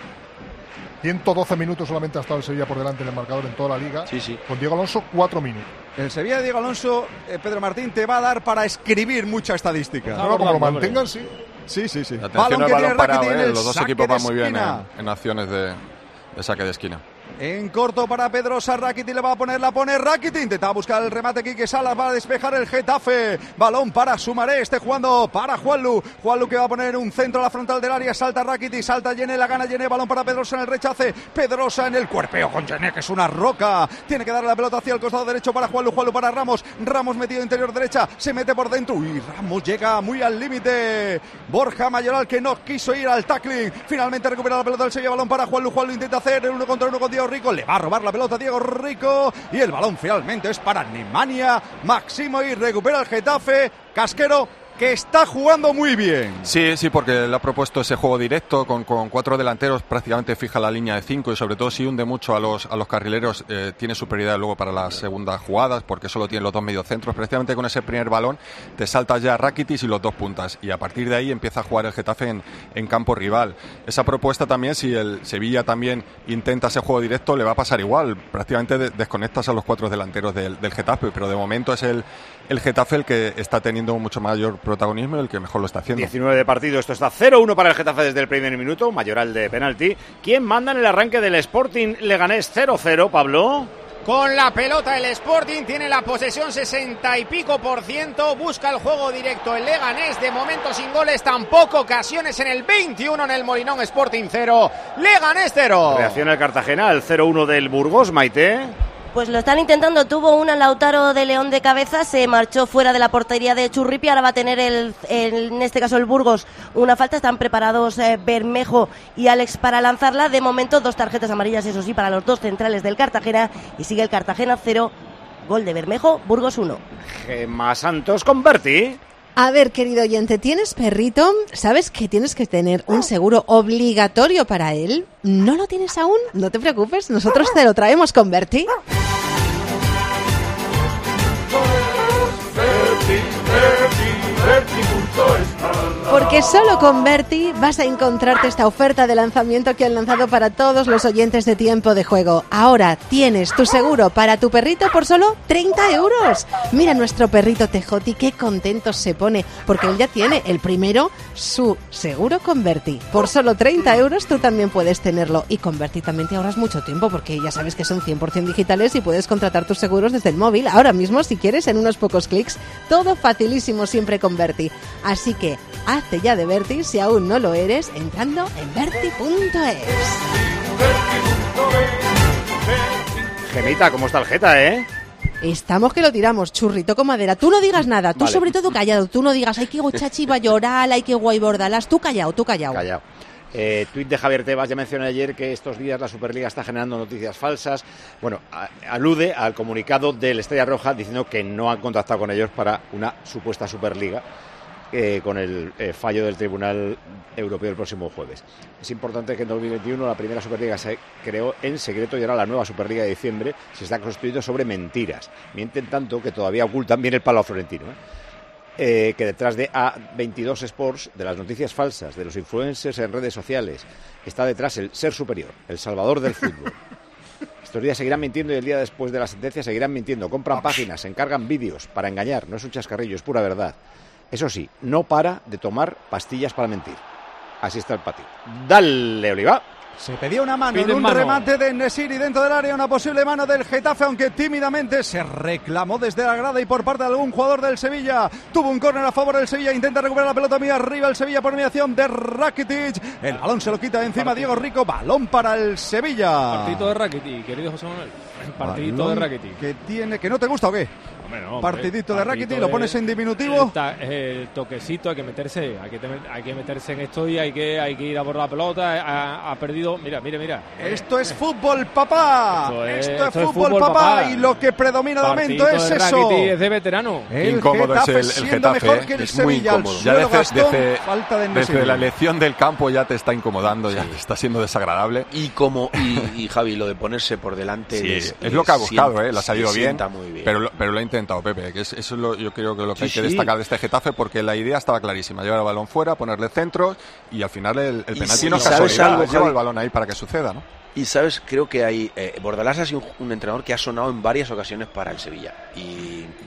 ciento doce minutos solamente ha estado el Sevilla por delante en el marcador en toda la liga. Sí, sí. Con Diego Alonso, cuatro minutos. El Sevilla de Diego Alonso, eh, Pedro Martín, te va a dar para escribir mucha estadística. Luego, como lo abordando, mantengan, sí. Sí, sí, sí. Atención al que balón tiene parado, Rakitic en eh, el los dos saque equipos de van muy bien esquina. en, en acciones de, de saque de esquina. En corto para Pedrosa, Rakitic le va a poner, la pone Rakitic, intentaba buscar el remate Quique Salas, va a despejar el Getafe, balón para Sumaré, este jugando para Juanlu, Juanlu que va a poner un centro a la frontal del área, salta Rakitic, salta Yené, la gana Yené, balón para Pedrosa en el rechace, Pedrosa en el cuerpeo con Yené, que es una roca, tiene que darle la pelota hacia el costado derecho para Juanlu, Juanlu para Ramos, Ramos metido interior derecha, se mete por dentro y Ramos llega muy al límite, Borja Mayoral que no quiso ir al tackling, finalmente recupera la pelota del Sevilla, balón para Juanlu, Juanlu intenta hacer el uno contra uno con Diego Rico, le va a robar la pelota Diego Rico y el balón finalmente es para Nemanja Maximovic, recupera el Getafe, Casquero que está jugando muy bien. Sí, sí, porque le ha propuesto ese juego directo con, con cuatro delanteros, prácticamente fija la línea de cinco y sobre todo si hunde mucho a los, a los carrileros, eh, tiene superioridad luego para las segundas jugadas porque solo tiene los dos mediocentros. Precisamente con ese primer balón te saltas ya Rakitic y los dos puntas y a partir de ahí empieza a jugar el Getafe en, en campo rival. Esa propuesta también, si el Sevilla también intenta ese juego directo, le va a pasar igual. Prácticamente de, desconectas a los cuatro delanteros del, del Getafe, pero de momento es el, el Getafe el que está teniendo mucho mayor protagonismo y el que mejor lo está haciendo. diecinueve de partido, esto está cero uno para el Getafe desde el primer minuto, Mayoral de penalti. ¿Quién manda en el arranque del Sporting Leganés cero cero, Pablo? Con la pelota el Sporting, tiene la posesión sesenta y pico por ciento, busca el juego directo el Leganés, de momento sin goles, tampoco ocasiones en el veintiuno en el Molinón. Sporting cero, Leganés cero. Reacciona el Cartagena al cero uno del Burgos, Maite. Pues lo están intentando, tuvo una Lautaro de León de cabeza, se marchó fuera de la portería de Churripi, ahora va a tener el, el, en este caso el Burgos una falta, están preparados eh, Bermejo y Alex para lanzarla, de momento dos tarjetas amarillas, eso sí, para los dos centrales del Cartagena y sigue el Cartagena cero, gol de Bermejo, Burgos uno. Gemma Santos con Berti. A ver, querido oyente, ¿tienes perrito? ¿Sabes que tienes que tener un seguro obligatorio para él? ¿No lo tienes aún? No te preocupes, nosotros te lo traemos con Berti. Porque solo con Berti vas a encontrarte esta oferta de lanzamiento que han lanzado para todos los oyentes de Tiempo de Juego. Ahora tienes tu seguro para tu perrito por solo treinta euros. Mira nuestro perrito Tejoti, qué contento se pone, porque él ya tiene el primero, su seguro con Berti. Por solo treinta euros tú también puedes tenerlo. Y con Berti también te ahorras mucho tiempo, porque ya sabes que son cien por ciento digitales y puedes contratar tus seguros desde el móvil. Ahora mismo, si quieres, en unos pocos clics. Todo facilísimo siempre con Berti. Así que hazte ya de Berti si aún no lo eres entrando en berti punto es. Gemita, ¿cómo está el Geta, eh? Estamos que lo tiramos, churrito con madera. Tú no digas nada, tú Vale. sobre todo callado. Tú no digas, ay, que Gochachi va a llorar, ay, que guay Bordalas. Tú callado, tú callado. Callado. Eh, tuit de Javier Tebas, ya mencioné ayer que estos días la Superliga está generando noticias falsas. Bueno, a, alude al comunicado del Estrella Roja diciendo que no han contactado con ellos para una supuesta Superliga eh, con el eh, fallo del Tribunal Europeo el próximo jueves. Es importante que en dos mil veintiuno la primera Superliga se creó en secreto y ahora la nueva Superliga de diciembre se está construyendo sobre mentiras. Mienten tanto que todavía ocultan bien el palo florentino, ¿eh? Eh, que detrás de A veintidós Sports, de las noticias falsas, de los influencers en redes sociales, está detrás el ser superior, el salvador del fútbol. Estos días seguirán mintiendo y el día después de la sentencia seguirán mintiendo. Compran páginas, se encargan vídeos para engañar. No es un chascarrillo, es pura verdad. Eso sí, no para de tomar pastillas para mentir. Así está el patio. Dale, Oliva. Se pedía una mano Piden en un mano. remate de Nesiri dentro del área, una posible mano del Getafe, aunque tímidamente se reclamó desde la grada y por parte de algún jugador del Sevilla. Tuvo un córner a favor del Sevilla, intenta recuperar la pelota muy arriba el Sevilla por mediación de Rakitic. El balón se lo quita de encima Diego Rico, balón para el Sevilla. Partidito de Rakitic, querido José Manuel. Partidito Balón de Rakitic. que tiene, que no te gusta o qué. Hombre, no, hombre. Partidito de Partidito Rakitic, lo pones en diminutivo. El, ta- el toquecito, hay que meterse, hay que, tener- hay que meterse en esto y hay que, hay que ir a por la pelota. Ha, ha perdido, mira, mira, mira. Esto es fútbol, papá. Esto es- Esto es, esto es fútbol, fútbol, papá. papá. Y lo que predomina de momento Partidito es de eso. Rakitic es de veterano. Qué El incómodo Getafe es el, el siendo Getafe, mejor ¿eh? que el Es muy Sevilla, al incómodo. Ya suelo, desde, Gastón, desde- falta de desde Nesiri. la elección del campo ya te está incomodando, ya te está siendo desagradable. Y como y, y Javi, lo de ponerse por delante Sí, les- es lo que ha les buscado, sienta- ¿eh? Le ha salido les bien, sienta muy bien. Pero, lo, pero lo ha intentado Pepe, que es, eso es lo, yo creo que lo que Sí, hay que sí. destacar de este Getafe, porque la idea estaba clarísima, llevar el balón fuera, ponerle centros y al final el, el Y penalti si- no es ¿sabes casualidad, algo, lleva Javi? el balón ahí para que suceda, ¿no? Y sabes, creo que hay eh, Bordalás ha sido un, un entrenador que ha sonado en varias ocasiones para el Sevilla y, y el-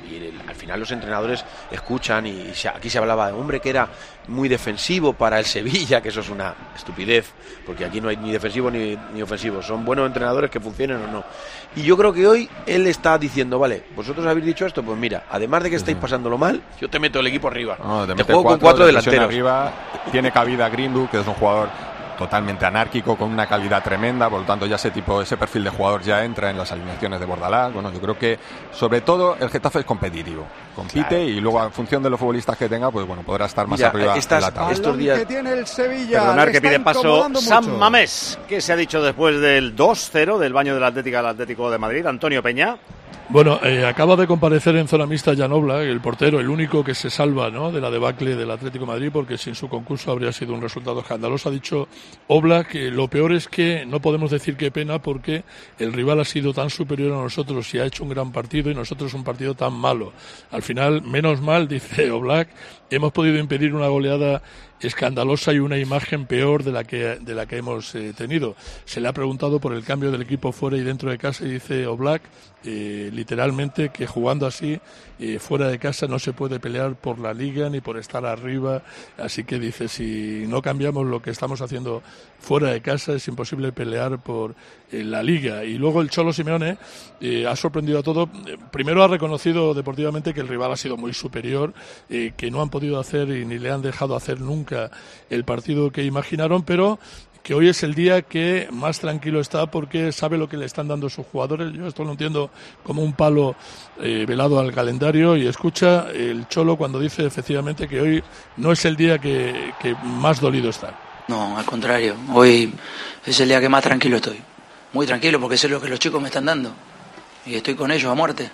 al final los entrenadores escuchan y se, aquí se hablaba de un hombre que era muy defensivo para el Sevilla, que eso es una estupidez, porque aquí no hay ni defensivo ni, ni ofensivo, son buenos entrenadores que funcionen o no. Y yo creo que hoy él está diciendo, vale, vosotros habéis dicho esto, pues mira, además de que estáis pasándolo mal, yo te meto el equipo arriba, no, te, te juego cuatro, con cuatro delanteros. Arriba, tiene cabida Greenwood, que es un jugador totalmente anárquico, con una calidad tremenda, por lo tanto ya ese tipo, ese perfil de jugador ya entra en las alineaciones de Bordalás. Bueno, yo creo que sobre todo el Getafe es competitivo, compite, claro, y luego en función de los futbolistas que tenga, pues bueno, podrá estar más Mira, arriba estas, en la tabla. Estos días que tiene el Sevilla, perdonar que pide paso San mucho. Mamés. ¿Qué se ha dicho después del dos cero del baño del Atlético al Atlético de Madrid? Antonio Peña. Bueno, eh, acaba de comparecer en zona mixta Jan Oblak, el portero, el único que se salva, ¿no?, de la debacle del Atlético de Madrid, porque sin su concurso habría sido un resultado escandaloso. Ha dicho Oblak que lo peor es que no podemos decir qué pena, porque el rival ha sido tan superior a nosotros y ha hecho un gran partido y nosotros un partido tan malo. Al final, menos mal, dice Oblak, hemos podido impedir una goleada escandalosa y una imagen peor de la que de la que hemos eh, tenido. Se le ha preguntado por el cambio del equipo fuera y dentro de casa y dice Oblak eh, literalmente que jugando así eh, fuera de casa no se puede pelear por la Liga ni por estar arriba, así que dice, si no cambiamos lo que estamos haciendo fuera de casa es imposible pelear por eh, la Liga. Y luego el Cholo Simeone eh, ha sorprendido a todo. Primero ha reconocido deportivamente que el rival ha sido muy superior, eh, que no han podido hacer y ni le han dejado hacer nunca el partido que imaginaron, pero que hoy es el día que más tranquilo está porque sabe lo que le están dando sus jugadores. Yo esto lo entiendo como un palo eh, velado al calendario, y escucha el Cholo cuando dice efectivamente que hoy no es el día que, que más dolido está. No, al contrario, hoy es el día que más tranquilo estoy. Muy tranquilo porque sé lo que los chicos me están dando y estoy con ellos a muerte.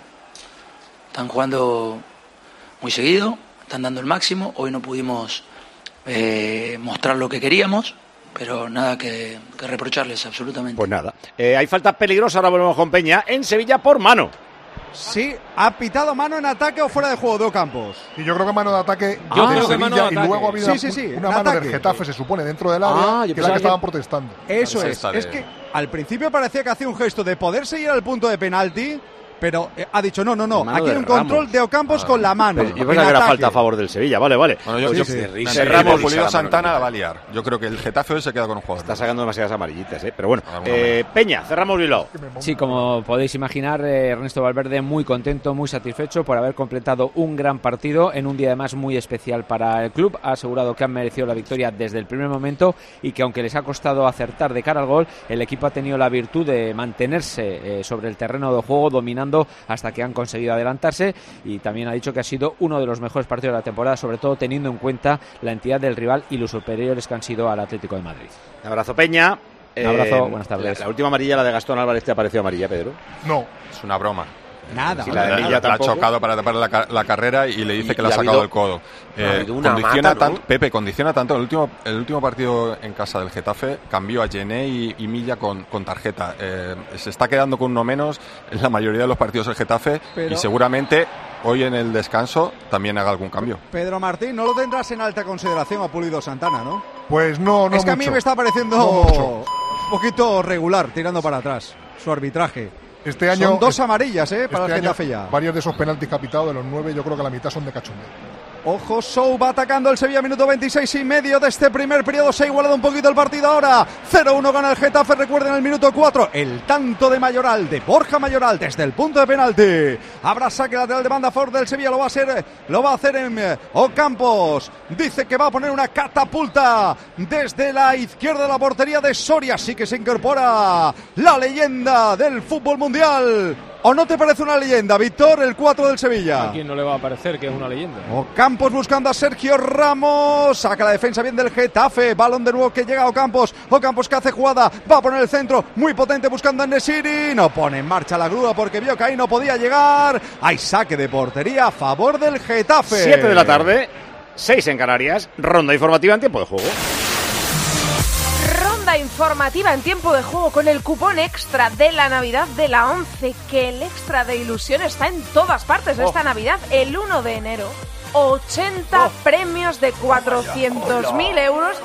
Están jugando muy seguido, están dando el máximo. Hoy no pudimos Eh, mostrar lo que queríamos, pero nada que, que reprocharles, absolutamente. Pues nada, eh, hay falta peligrosa, ahora volvemos con Peña, en Sevilla por mano. Sí, ha pitado mano en ataque o fuera de juego de Ocampos. Y yo creo que mano de ataque yo de creo Sevilla, que mano de ataque. Y luego ha habido sí, sí, sí, una mano ataque. del Getafe, se supone, dentro del área, Ah, que es la que estaban protestando. Eso es, es que al principio parecía que hacía un gesto de poder seguir al punto de penalti, pero eh, ha dicho no, no, no, aquí hay un Ramos. control de Ocampos ah, con la mano. Yo pensaba que era falta a favor del Sevilla, vale, vale. Bueno, yo, pues yo, sí, sí. sí. Ramos, Pulido Santana la va a liar. Yo creo que el Getafe hoy se queda con un jugador. Está sacando demasiadas amarillitas, ¿eh? Pero bueno, eh, Peña, cerramos Bilbao. Sí, como podéis imaginar, eh, Ernesto Valverde muy contento, muy satisfecho por haber completado un gran partido en un día además muy especial para el club. Ha asegurado que han merecido la victoria desde el primer momento y que aunque les ha costado acertar de cara al gol, el equipo ha tenido la virtud de mantenerse eh, sobre el terreno de juego, dominando hasta que han conseguido adelantarse, y también ha dicho que ha sido uno de los mejores partidos de la temporada, sobre todo teniendo en cuenta la entidad del rival y los superiores que han sido al Atlético de Madrid. Un abrazo, Peña. Un abrazo, eh, buenas tardes. La, la última amarilla, la de Gastón Álvarez, ¿te ha parecido amarilla, Pedro? No. Es una broma. Nada. Si la de Milla la ha chocado para tapar la, la carrera y le dice y, que le ha sacado habido, el codo. Eh, condiciona mata, tanto, ¿no? Pepe, condiciona tanto. El último, el último partido en casa del Getafe cambió a Gené y, y Milla con, con tarjeta. Eh, se está quedando con uno menos en la mayoría de los partidos del Getafe. Pero, y seguramente hoy en el descanso también haga algún cambio. Pedro Martín, no lo tendrás en alta consideración a Pulido Santana, ¿no? Pues no, no Es que mucho. a mí me está pareciendo no un poquito regular, tirando para atrás, su arbitraje. Este año, son dos amarillas, ¿eh? Para este el Getafe ya. Varios de esos penaltis que ha pitado, de los nueve, yo creo que la mitad son de cachondeo. Ojo, Sou va atacando el Sevilla, minuto veintiséis y medio de este primer periodo. Se ha igualado un poquito el partido ahora. cero uno gana el Getafe, recuerden el minuto cuatro. El tanto de Mayoral, de Borja Mayoral, desde el punto de penalti. Habrá saque lateral de banda a favor del Sevilla, lo va a hacer, lo va a hacer en Ocampos. Dice que va a poner una catapulta desde la izquierda de la portería de Soria. Así que se incorpora la leyenda del fútbol mundial. ¿O no te parece una leyenda, Víctor, el cuatro del Sevilla? ¿A quién no le va a parecer que es una leyenda? Ocampos buscando a Sergio Ramos. Saca la defensa bien del Getafe. Balón de nuevo que llega a Ocampos. Ocampos que hace jugada. Va a poner el centro. Muy potente buscando a Nesiri. No pone en marcha la grúa porque vio que ahí no podía llegar. Hay saque de portería a favor del Getafe. siete de la tarde, seis en Canarias. Ronda informativa en tiempo de juego. Informativa en tiempo de juego con el cupón extra de la Navidad de la once, que el extra de ilusión está en todas partes de oh. esta Navidad, el uno de enero. ochenta premios de cuatrocientos mil euros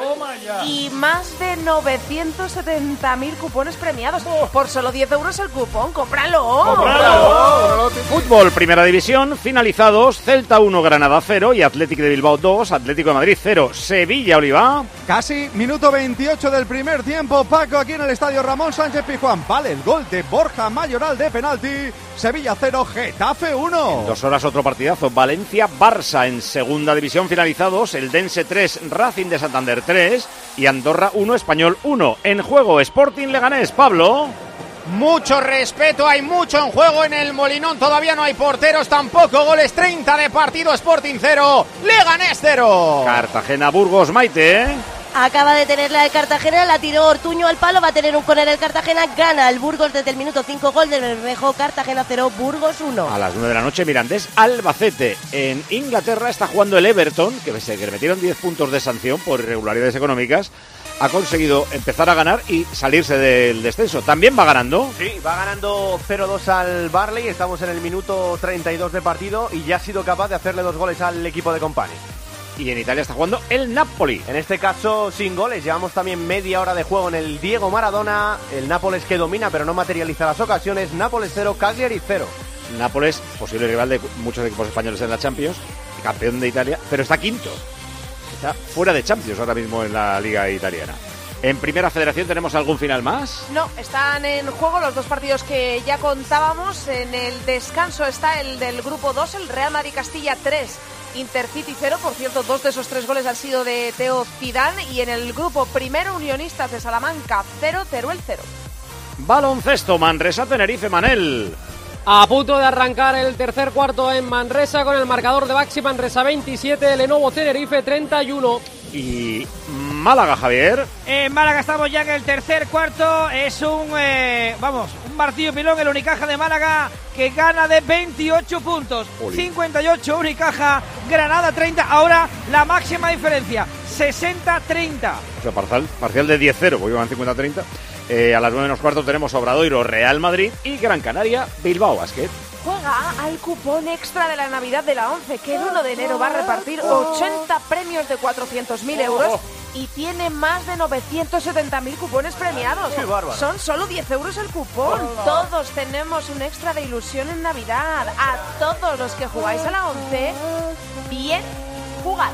y más de novecientos setenta mil cupones premiados. Por solo diez euros el cupón, ¡cómpralo! ¡Cómpralo! Fútbol, Primera División, finalizados, Celta uno, Granada cero y Atlético de Bilbao dos, Atlético de Madrid cero, Sevilla, Oliva. Casi minuto veintiocho del primer tiempo, Paco, aquí en el estadio Ramón Sánchez Pizjuán. Vale el gol de Borja Mayoral de penalti. Sevilla cero, Getafe uno. En dos horas otro partidazo, Valencia-Barça en Segunda División finalizados, el Dense tres, Racing de Santander tres y Andorra uno, Español uno. En juego, Sporting Leganés, Pablo. Mucho respeto, hay mucho en juego en el Molinón, todavía no hay porteros, tampoco goles, treinta de partido, Sporting cero, Leganés cero. Cartagena-Burgos, Maite. Acaba de tenerla el Cartagena, la tiró Ortuño al palo, va a tener un córner el Cartagena, gana el Burgos desde el minuto cinco, gol del Bermejo, Cartagena cero, Burgos uno. A las nueve de la noche, Mirandés Albacete. En Inglaterra está jugando el Everton, que pese a que le metieron diez puntos de sanción por irregularidades económicas, ha conseguido empezar a ganar y salirse del descenso. ¿También va ganando? Sí, va ganando cero dos al Barley, estamos en el minuto treinta y dos de partido y ya ha sido capaz de hacerle dos goles al equipo de Company. Y en Italia está jugando el Napoli. En este caso sin goles, llevamos también media hora de juego en el Diego Maradona, el Nápoles que domina pero no materializa las ocasiones, Nápoles cero, Cagliari cero. Nápoles, posible rival de muchos equipos españoles en la Champions, campeón de Italia, pero está quinto. Está fuera de Champions ahora mismo en la Liga Italiana. En Primera Federación, ¿tenemos algún final más? No, están en juego los dos partidos que ya contábamos. En el descanso está el del grupo dos, el Real Madrid Castilla tres, Intercity cero. Por cierto, dos de esos tres goles han sido de Teo Zidane. Y en el grupo primero, Unionistas de Salamanca cero, Teruel cero. Baloncesto, Manresa, Tenerife, Manel. A punto de arrancar el tercer cuarto en Manresa con el marcador de Baxi, Manresa veintisiete, Lenovo Tenerife treinta y uno. Y Málaga, Javier. En Málaga estamos ya en el tercer cuarto. Es un, eh, vamos, un martillo pilón el Unicaja de Málaga que gana de veintiocho puntos. Oli. cincuenta y ocho Unicaja, Granada treinta. Ahora la máxima diferencia, sesenta treinta. O sea, parcial, parcial de diez cero, porque iban cincuenta treinta. Eh, a las nueve menos cuarto tenemos Obradoiro, Real Madrid y Gran Canaria, Bilbao Basket. Juega al cupón extra de la Navidad de la ONCE, que el uno de enero va a repartir ochenta premios de cuatrocientos mil euros y tiene más de novecientos setenta mil cupones premiados. ¡Qué bárbaro! Son solo diez euros el cupón. Todos tenemos un extra de ilusión en Navidad. A todos los que jugáis a la ONCE, bien jugado.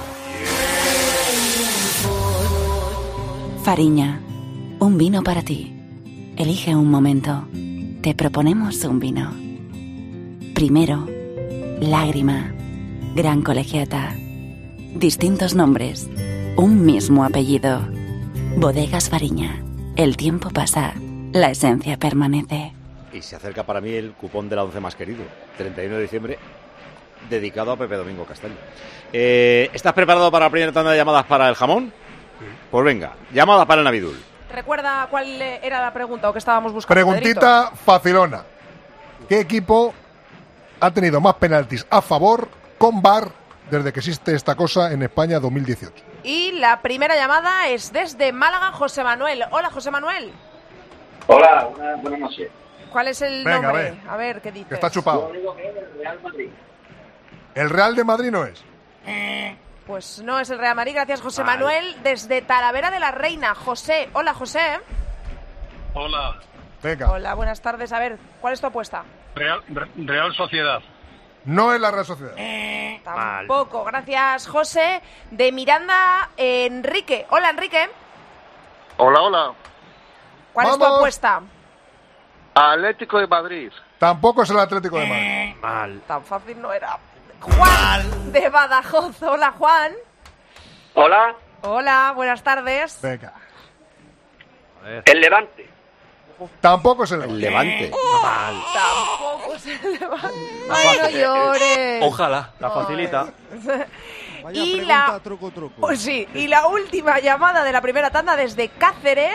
Fariña, un vino para ti. Elige un momento. Te proponemos un vino. Primero, Lágrima, Gran Colegiata. Distintos nombres, un mismo apellido. Bodegas Fariña. El tiempo pasa, la esencia permanece. Y se acerca para mí el cupón de la once más querido, treinta y uno de diciembre, dedicado a Pepe Domingo Castaño. Eh, ¿Estás preparado para la primera tanda de llamadas para el jamón? Pues venga, llamada para el Navidul. Recuerda cuál era la pregunta o que estábamos buscando. Preguntita Pedrito. facilona. ¿Qué equipo ha tenido más penaltis a favor con V A R desde que existe esta cosa en España dos mil dieciocho? Y la primera llamada es desde Málaga, José Manuel. Hola, José Manuel. Hola, una buena noche. ¿Cuál es el Venga, nombre? ve. A ver, ¿qué dices? Que está chupado. Yo digo que es el Real Madrid. ¿El Real de Madrid no es? Pues no es el Real Madrid, gracias José Vale. Manuel. Desde Talavera de la Reina, José. Hola, José. Hola. Venga. Hola, buenas tardes. A ver, ¿cuál es tu apuesta? Real, Real Sociedad. No es la Real Sociedad. Tampoco, gracias José. De Miranda, eh, Enrique. Hola, Enrique. Hola, hola. ¿Cuál es tu Vamos. apuesta? Atlético de Madrid. Tampoco es el Atlético de Madrid. Mal. Tan fácil no era. Juan de Badajoz. Hola, Juan. Hola. Hola, buenas tardes. Venga. El Levante. Tampoco es el El Levante. Mal. Tampoco se levanta. Ay, no llores. Ojalá. La facilita. Y la, truco, truco. oh, sí, y la última llamada de la primera tanda desde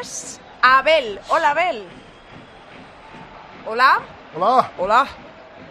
Cáceres, Abel. Hola, Abel. Hola. Hola. Hola.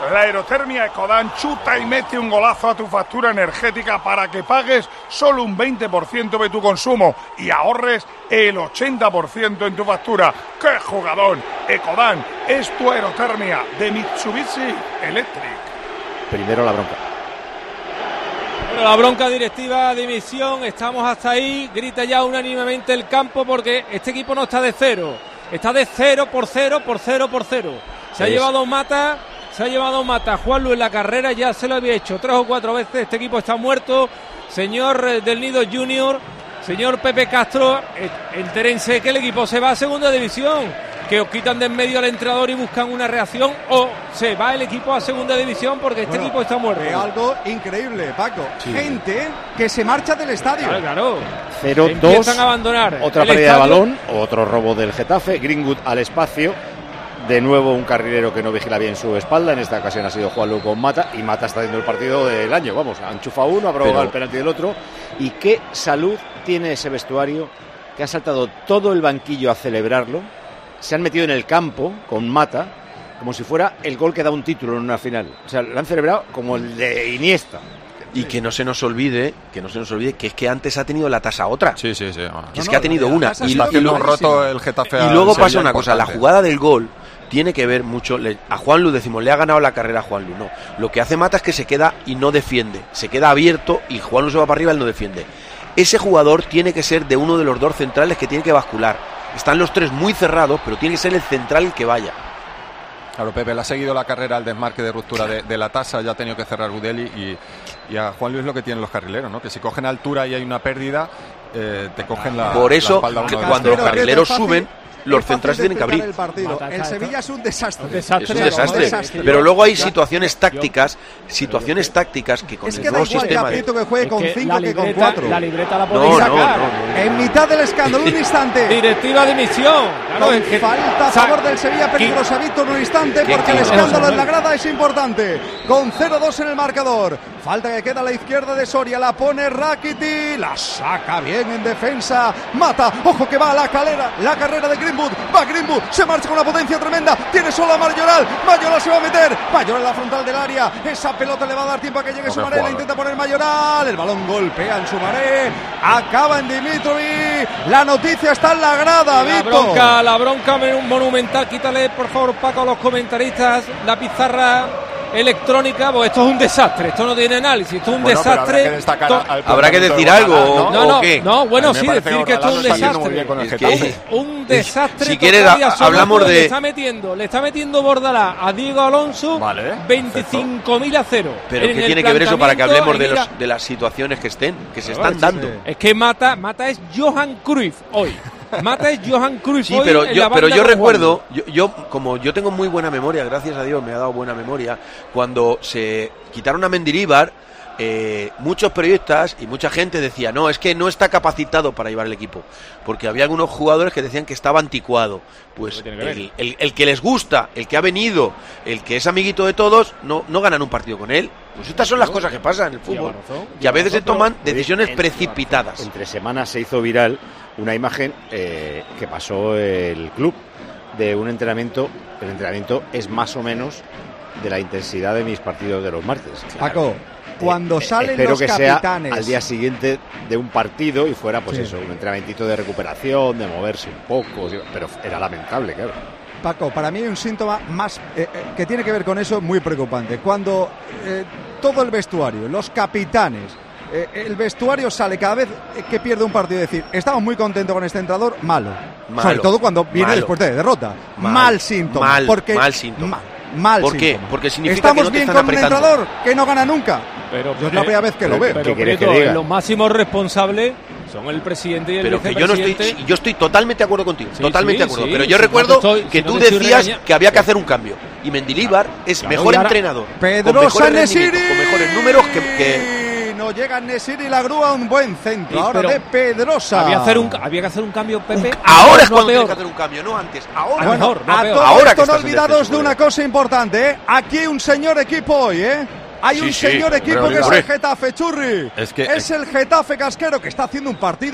La aerotermia Ecodan chuta y mete un golazo a tu factura energética para que pagues solo un veinte por ciento de tu consumo y ahorres el ochenta por ciento en tu factura. ¡Qué jugadón! Ecodan es tu aerotermia de Mitsubishi Electric. Primero la bronca. Bueno, la bronca directiva, dimisión, estamos hasta ahí, grita ya unánimemente el campo porque este equipo no está de cero, está de cero por cero por cero por cero. Se ha Es. llevado Mata, se ha llevado Mata, Juanlu en la carrera, ya se lo había hecho tres o cuatro veces, este equipo está muerto. Señor eh, del Nido Junior, señor Pepe Castro, eh, entérense que el equipo se va a segunda división. Que os quitan de en medio al entrenador y buscan una reacción, o se va el equipo a segunda división porque este Bueno, equipo está muerto. Es algo increíble, Paco. Sí. Gente que se marcha del estadio. Claro, claro. cero dos. Empiezan a abandonar Otra el pérdida de estadio. balón, otro robo del Getafe. Greenwood al espacio. De nuevo un carrilero que no vigila bien su espalda. En esta ocasión ha sido Juanlu con Mata. Y Mata está haciendo el partido del año. Vamos, ha enchufado uno, ha provocado Pero- el penalti del otro. Y qué salud tiene ese vestuario, que ha saltado todo el banquillo a celebrarlo. Se han metido en el campo con Mata como si fuera el gol que da un título en una final. O sea, lo han celebrado como el de Iniesta. Y que no se nos olvide, que no se nos olvide que es que antes ha tenido la tasa otra. Sí, sí, sí. Que es que ha tenido una. Y, está haciendo un roto el Getafe. Y al luego Sevilla pasa una cosa, la importante. jugada del gol tiene que ver mucho. Le, a Juanlu decimos, le ha ganado la carrera a Juanlu. No, lo que hace Mata es que se queda y no defiende. Se queda abierto y Juanlu se va para arriba, él no defiende. Ese jugador tiene que ser de uno de los dos centrales que tiene que bascular. Están los tres muy cerrados, pero tiene que ser el central el que vaya. Claro, Pepe le ha seguido la carrera al desmarque de ruptura de, de la tasa, ya ha tenido que cerrar Gudeli y, y a Juan Luis lo que tienen los carrileros, ¿no? Que si cogen altura y hay una pérdida, eh, te cogen la Por eso, la espalda uno que de cuando ellos. los carrileros suben, los centrales tienen que abrir. El, partido. el Sevilla es un desastre. Es un desastre. Pero luego hay situaciones tácticas, situaciones tácticas que con Es el que da nuevo igual sistema de... Capito que juegue con que cinco la que con libreta- cuatro. la libreta la No, podéis no, sacar. no, no. En mitad del escándalo, un instante. Directiva dimisión. Claro, Con es que- falta a Sa- favor del Sevilla, peligrosa Víctor, un instante, ¿Qué- porque el qué- escándalo eso, en la grada es importante. Con cero dos en el marcador. Falta que queda a la izquierda de Soria, la pone Rakiti, la saca bien en defensa. Mata, ojo que va a la calera, la carrera de Greenwood. Va Greenwood, se marcha con una potencia tremenda. Tiene solo a Mayoral. Mayoral se va a meter. Mayoral en la frontal del área. Esa pelota le va a dar tiempo a que llegue No, qué Sumaré. La jugador. intenta poner Mayoral. El balón golpea en Sumaré. Acaba en Dimitrovic. La noticia está en la grada, La Vito. bronca, la bronca men- monumental. Quítale, por favor, Paco, a los comentaristas la pizarra electrónica, pues esto es un desastre, esto no tiene análisis, esto es un Bueno, pero habrá desastre. que destacar To- al Habrá que planteamiento decir de algo, Bordalás, ¿no? no, no, ¿O qué? no, bueno, A mí me sí, parece decir que que esto es un Bordalás está yendo muy desastre. bien con el Es que- Getafe. Un desastre Si quieres, total y ha- absoluto. hablamos de- Le está metiendo, le está metiendo Bordalás a Diego Alonso Vale, veinticinco mil a cero. Pero En ¿qué el tiene que ver eso para que planteamiento, hablemos de, y mira, los, de las situaciones que estén, que se Claro, están dando? Es que Mata, Mata es Johan Cruyff hoy. Mata es Johan Cruyff Sí, hoy pero en yo, la pero banda yo con recuerdo, yo, yo como yo tengo muy buena memoria, gracias a Dios me ha dado buena memoria, cuando se quitaron a Mendilibar, eh, muchos periodistas y mucha gente decía, no, es que no está capacitado para llevar el equipo, porque había algunos jugadores que decían que estaba anticuado. Pues tiene que ver? el, el- el que les gusta, el que ha venido, el que es amiguito de todos, no, no ganan un partido con él. Pues estas son las cosas que pasan en el fútbol, y a veces se toman decisiones En- precipitadas. Entre semanas se hizo viral una imagen eh, que pasó el club de un entrenamiento. El entrenamiento es más o menos de la intensidad de mis partidos de los martes. Paco, cuando Eh, salen espero los que capitanes. sea al día siguiente de un partido y fuera pues Sí. eso, un entrenamiento de recuperación, de moverse un poco, sí, pero era lamentable, claro. Paco, para mí hay un síntoma más eh, eh, que tiene que ver con eso muy preocupante. Cuando eh, todo el vestuario, los capitanes, eh, el vestuario sale cada vez que pierde un partido. Es decir, estamos muy contentos con este entrenador, malo. Malo, Sobre todo cuando viene malo. después de derrota. Mal, Mal, síntoma. mal, porque, mal síntoma. Mal, mal ¿Por qué? síntoma. Porque significa Estamos que no te bien están con apretando. un entrenador que no gana nunca. Pero, Yo es la eh, primera vez que lo pero- veo. Pero, ¿Qué quieres que Prieto, diga? los máximos responsables son el presidente y el Pero que yo no estoy, vicepresidente. yo estoy totalmente de acuerdo contigo, Sí, totalmente sí, de acuerdo. sí, pero si yo no recuerdo te estoy- que si no tú te estoy decías regaña- que había que hacer un cambio. Y Mendilibar es Claro, mejor y ahora- entrenador, Pedro con mejores Sanesiri. rendimientos, con mejores números que, que- No llega Nesiri, la grúa, un buen centro. Sí, Ahora pero de Pedrosa. Había, hacer un, había que hacer un cambio, Pepe. ahora es no cuando peor. tienes que hacer un cambio, no antes. Ahora. Ah, Bueno, mejor, no a peor. todo Ahora que esto no estás en olvidados descenso, de una cosa importante, ¿eh? Aquí hay un señor equipo hoy, ¿eh? Hay Sí, un sí, señor equipo hombre, que es hombre. el Getafe, Churri. Es que- es el Getafe casquero que está haciendo un partido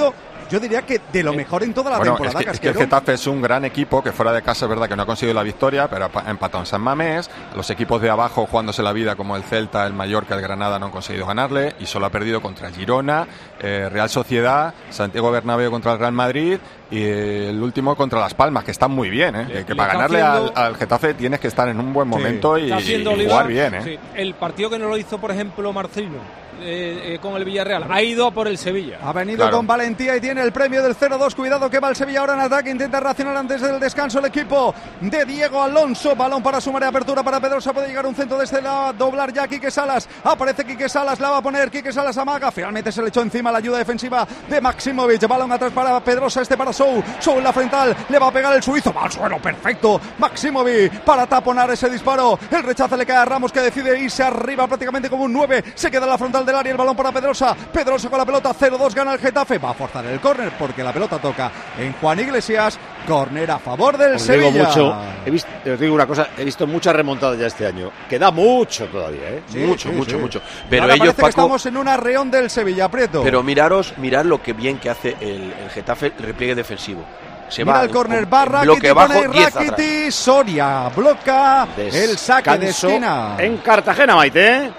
yo diría que de lo mejor en toda la bueno, temporada. Es que, es que el Getafe es un gran equipo, que fuera de casa es verdad que no ha conseguido la victoria, pero ha empatado en San Mamés. Los equipos de abajo jugándose la vida, como el Celta, el Mallorca, el Granada, no han conseguido ganarle, y solo ha perdido contra Girona, eh, Real Sociedad, Santiago Bernabéu contra el Real Madrid y el último contra Las Palmas, que están muy bien, ¿eh? que, que para ganarle haciendo... al, al Getafe tienes que estar en un buen momento sí. y, y jugar Oliva, bien. ¿eh? Sí. El partido que no lo hizo, por ejemplo, Marcelino. Eh, eh, con el Villarreal, ha ido a por el Sevilla. Ha venido claro. con valentía y tiene el premio del cero dos. Cuidado que va el Sevilla ahora en ataque, intenta reaccionar antes del descanso el equipo de Diego Alonso. Balón para sumar y apertura para Pedrosa, puede llegar un centro desde la doblar ya Quique Salas. Aparece Quique Salas, la va a poner Quique Salas, amaga, finalmente se le echó encima la ayuda defensiva de Maximovic. Balón atrás para Pedrosa, este para Sou, Sou en la frontal, le va a pegar el suizo, va al suelo, perfecto Maximovic para taponar ese disparo. El rechazo le cae a Ramos, que decide irse arriba prácticamente como un nueve, se queda en la frontal del área, el balón para Pedrosa, Pedrosa con la pelota, cero dos, gana el Getafe, va a forzar el córner porque la pelota toca en Juan Iglesias, córner a favor del Os Sevilla. Digo mucho, he visto, os digo una cosa, he visto muchas remontadas ya este año, queda mucho todavía, ¿eh? Sí, mucho, sí, mucho, sí. mucho. Pero ahora ellos, parece Paco, que estamos en un arreón del Sevilla, Prieto. Pero miraros, mirad lo que bien que hace el, el Getafe, el repliegue defensivo. Se Mira va el córner, va Rakitic, bajo, Rakitic, Soria bloca Descanso el saque de esquina. En Cartagena, Maite.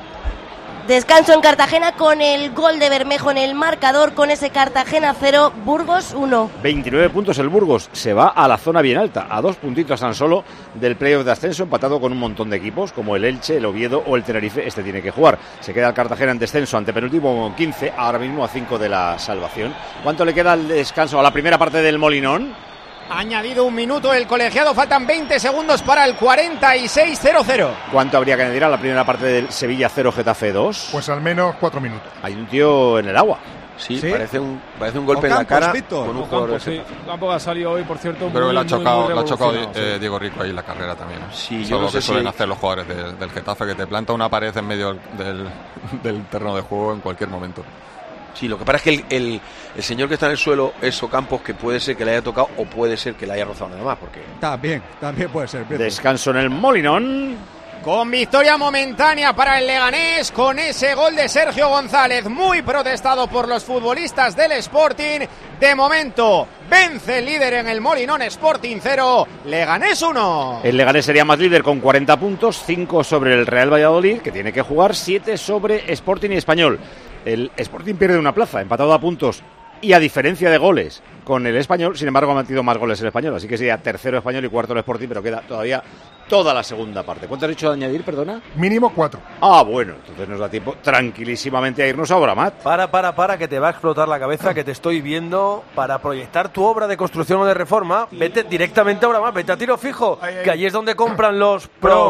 Descanso en Cartagena con el gol de Bermejo en el marcador, con ese Cartagena cero, Burgos uno. veintinueve puntos el Burgos, se va a la zona bien alta, a dos puntitos tan solo del playoff de ascenso, empatado con un montón de equipos como el Elche, el Oviedo o el Tenerife. Este tiene que jugar. Se queda el Cartagena en descenso ante penúltimo con quince, ahora mismo a cinco de la salvación. ¿Cuánto le queda al descanso a la primera parte del Molinón? Ha añadido un minuto el colegiado, faltan veinte segundos para el cuarenta y seis cero cero. ¿Cuánto habría que añadir a la primera parte del Sevilla cero Getafe dos? Pues al menos cuatro minutos. Hay un tío en el agua. Sí, ¿Sí? Parece, un, parece un golpe en la cara Víctor. con un jugador. Sí. Campos ha salido hoy, por cierto. Pero muy, le ha chocado, muy, muy le ha chocado sí. eh, Diego Rico ahí en la carrera también. Sí, es yo algo no sé que suelen si... hacer los jugadores de, del Getafe, que te planta una pared en medio del, del terreno de juego en cualquier momento. Sí, lo que pasa es que el, el, el señor que está en el suelo es Ocampos, que puede ser que le haya tocado o puede ser que le haya rozado nada más. Porque... También, también puede ser. Bien. Descanso en el Molinón. Con victoria momentánea para el Leganés, con ese gol de Sergio González, muy protestado por los futbolistas del Sporting. De momento, vence el líder en el Molinón, Sporting cero, Leganés uno. El Leganés sería más líder con cuarenta puntos, cinco sobre el Real Valladolid, que tiene que jugar, siete sobre Sporting y Español. El Sporting pierde una plaza, empatado a puntos y a diferencia de goles con el Español. Sin embargo, ha metido más goles el Español, así que sería tercero Español y cuarto el Sporting, pero queda todavía toda la segunda parte. ¿Cuánto has dicho de añadir, perdona? Mínimo cuatro. Ah, bueno, entonces nos da tiempo tranquilísimamente a irnos a Obramat. Para, para, para, que te va a explotar la cabeza, que te estoy viendo. Para proyectar tu obra de construcción o de reforma, vete directamente a Obramat, vete a tiro fijo, que allí es donde compran los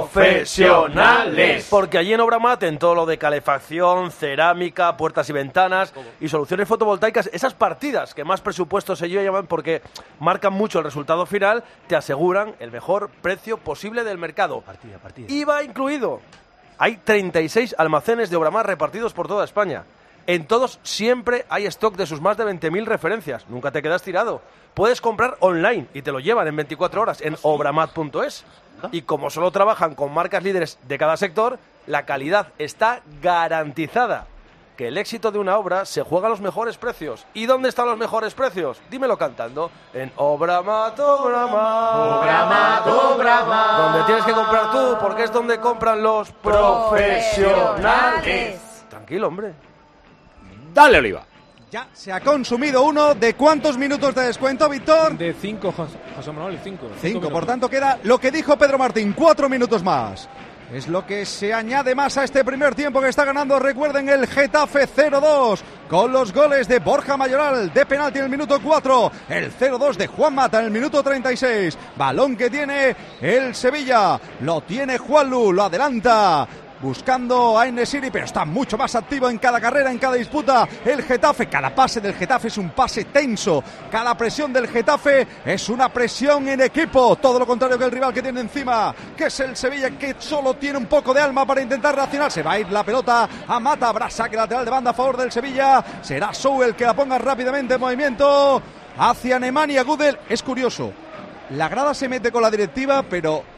profesionales. Porque allí en Obramat, en todo lo de calefacción, cerámica, puertas y ventanas y soluciones fotovoltaicas, esas partidas que más presupuesto se llevan porque marcan mucho el resultado final, te aseguran el mejor precio posible del mercado. Partida, partida. I V A incluido. Hay treinta y seis almacenes de Obramat repartidos por toda España. En todos siempre hay stock de sus más de veinte mil referencias. Nunca te quedas tirado. Puedes comprar online y te lo llevan en veinticuatro horas en obramat punto es. Y como solo trabajan con marcas líderes de cada sector, la calidad está garantizada. Que el éxito de una obra se juega a los mejores precios. ¿Y dónde están los mejores precios? Dímelo cantando. En Obramat, Obramat. Obramat, Obramat. Donde tienes que comprar tú, porque es donde compran los profesionales. Tranquilo, hombre. Dale, Oliva. Ya se ha consumido uno. ¿De cuántos minutos de descuento, Víctor? De cinco, José Manuel, cinco. Cinco, por tanto queda lo que dijo Pedro Martín, cuatro minutos más. Es lo que se añade más a este primer tiempo que está ganando, recuerden, el Getafe cero dos, con los goles de Borja Mayoral de penalti en el minuto cuatro, el cero dos de Juan Mata en el minuto treinta y seis, balón que tiene el Sevilla, lo tiene Juanlu, lo adelanta buscando a En-Nesyri, pero está mucho más activo en cada carrera, en cada disputa el Getafe. Cada pase del Getafe es un pase tenso, cada presión del Getafe es una presión en equipo, todo lo contrario que el rival que tiene encima, que es el Sevilla, que solo tiene un poco de alma para intentar reaccionar. Se va a ir la pelota a Mata, habrá saque lateral de banda a favor del Sevilla, será Sou el que la ponga rápidamente en movimiento hacia Nemanja Gudel. Es curioso, la grada se mete con la directiva, pero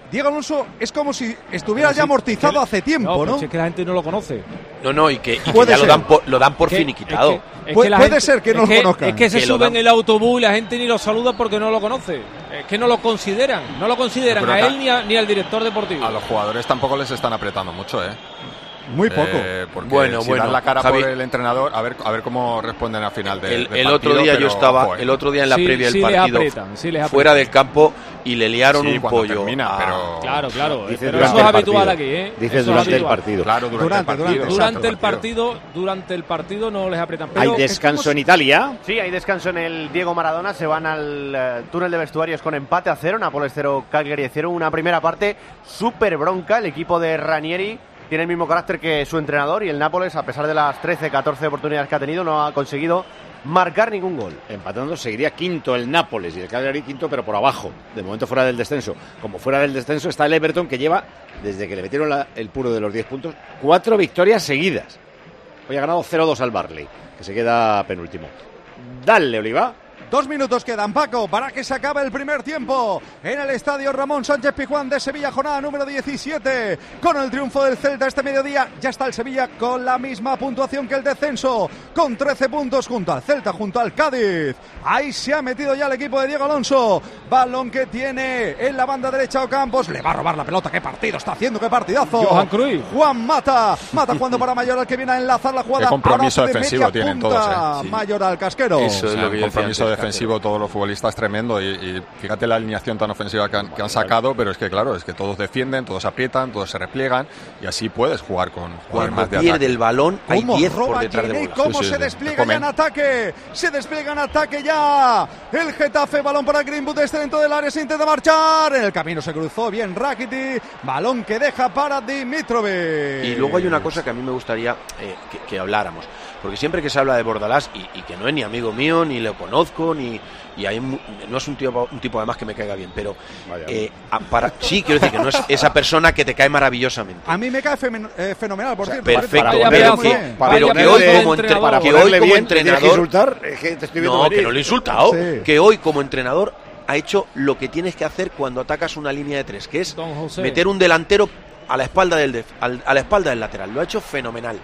Diego Alonso es como si estuviera Pero ya sí, amortizado que- hace tiempo, no, ¿no? pero si es que la gente no lo conoce. No, no, y que, y que Puede ya lo ser. dan por, lo dan por Que- finiquitado. es que- es Pu- que la puede gente- ser que no es lo conozcan. Es que se Que lo sube en dan. el autobús y la gente ni lo saluda porque no lo conoce. Es que no lo consideran. No lo consideran Pero a acá- él ni, a- ni al director deportivo. A los jugadores tampoco les están apretando mucho, ¿eh? Muy poco. Eh, porque Bueno, si bueno, dan la cara Javi. por el entrenador, a ver, a ver cómo responden al final del, El, del el otro partido, día yo pero, estaba, ojo, eh. el otro día en la Sí, previa del sí les partido, apretan, sí les apretan. fuera del campo, y le liaron Sí, un cuando pollo. termina, a- pero- Claro, claro. Dice Pero durante eso es el habitual partido. aquí, ¿eh? Dice Eso es durante el habitual. partido. Claro, durante, Durante, el partido. durante, exacto, Durante el partido, durante el partido no les apretan. Pero Hay descanso estamos- en Italia. Sí, hay descanso en el Diego Maradona. Se van al eh, túnel de vestuarios con empate a cero. Nápoles cero, Cagliari cero. Una primera parte súper bronca. El equipo de Ranieri tiene el mismo carácter que su entrenador. Y el Nápoles, a pesar de las trece, catorce oportunidades que ha tenido, no ha conseguido marcar ningún gol. Empatando seguiría quinto el Nápoles y el Cagliari quinto, pero por abajo. De momento fuera del descenso. Como fuera del descenso está el Everton, que lleva, desde que le metieron la- el puro de los diez puntos, cuatro victorias seguidas. Hoy ha ganado cero dos al Barley, que se queda penúltimo. Dale, Oliva. Dos minutos quedan, Paco, para que se acabe el primer tiempo en el estadio Ramón Sánchez Pizjuán de Sevilla, jornada número diecisiete. Con el triunfo del Celta este mediodía, ya está el Sevilla con la misma puntuación que el descenso, con trece puntos junto al Celta, junto al Cádiz. Ahí se ha metido ya el equipo de Diego Alonso. Balón que tiene en la banda derecha Ocampos. Le va a robar la pelota. ¡Qué partido está haciendo! ¡Qué partidazo! Johan Cruyff. Juan Mata. Mata jugando para Mayoral, que viene a enlazar la jugada. Qué compromiso Ahora de defensivo media tienen punta. todos, ¿eh? Sí. Mayoral, Casquero. Eso O es sea, lo que el yo decía compromiso antes, defensivo, todos los futbolistas tremendo y, y fíjate la alineación tan ofensiva que han, que han sacado, pero es que claro, es que todos defienden, todos aprietan, todos se repliegan y así puedes jugar con jugar Cuando más de pierde ataque. el balón, hay ¿Cómo diez por roba detrás de Guinea? bola. ¿Cómo Sí, sí, se sí. despliega Te ya en comen. ataque? Se despliega en ataque ya. El Getafe, balón para Greenwood, este dentro del área, se intenta marchar. En el camino se cruzó bien Rakitic. Balón que deja para Dimitrovic. Y luego hay una cosa que a mí me gustaría eh, que, que habláramos, porque siempre que se habla de Bordalás, y, y que no es ni amigo mío, ni lo conozco, ni y hay mu- no es un tipo, un tipo además que me caiga bien, pero eh, a- para, sí, quiero decir que no es esa persona que te cae maravillosamente. A mí me cae femen- eh, fenomenal, por cierto. Perfecto, Vaya pero pedazo, que, eh. pero que Vaya hoy pedazo de como, entre- entrenador. que Para hoy ponerle como bien, ¿te tienes que entrenador insultar? Es que te estoy viendo no, venir. que no lo he insultado, Sí. que hoy como entrenador ha hecho lo que tienes que hacer cuando atacas una línea de tres, que es Don José. meter un delantero a la espalda del def- al- a la espalda del lateral. Lo ha hecho fenomenal.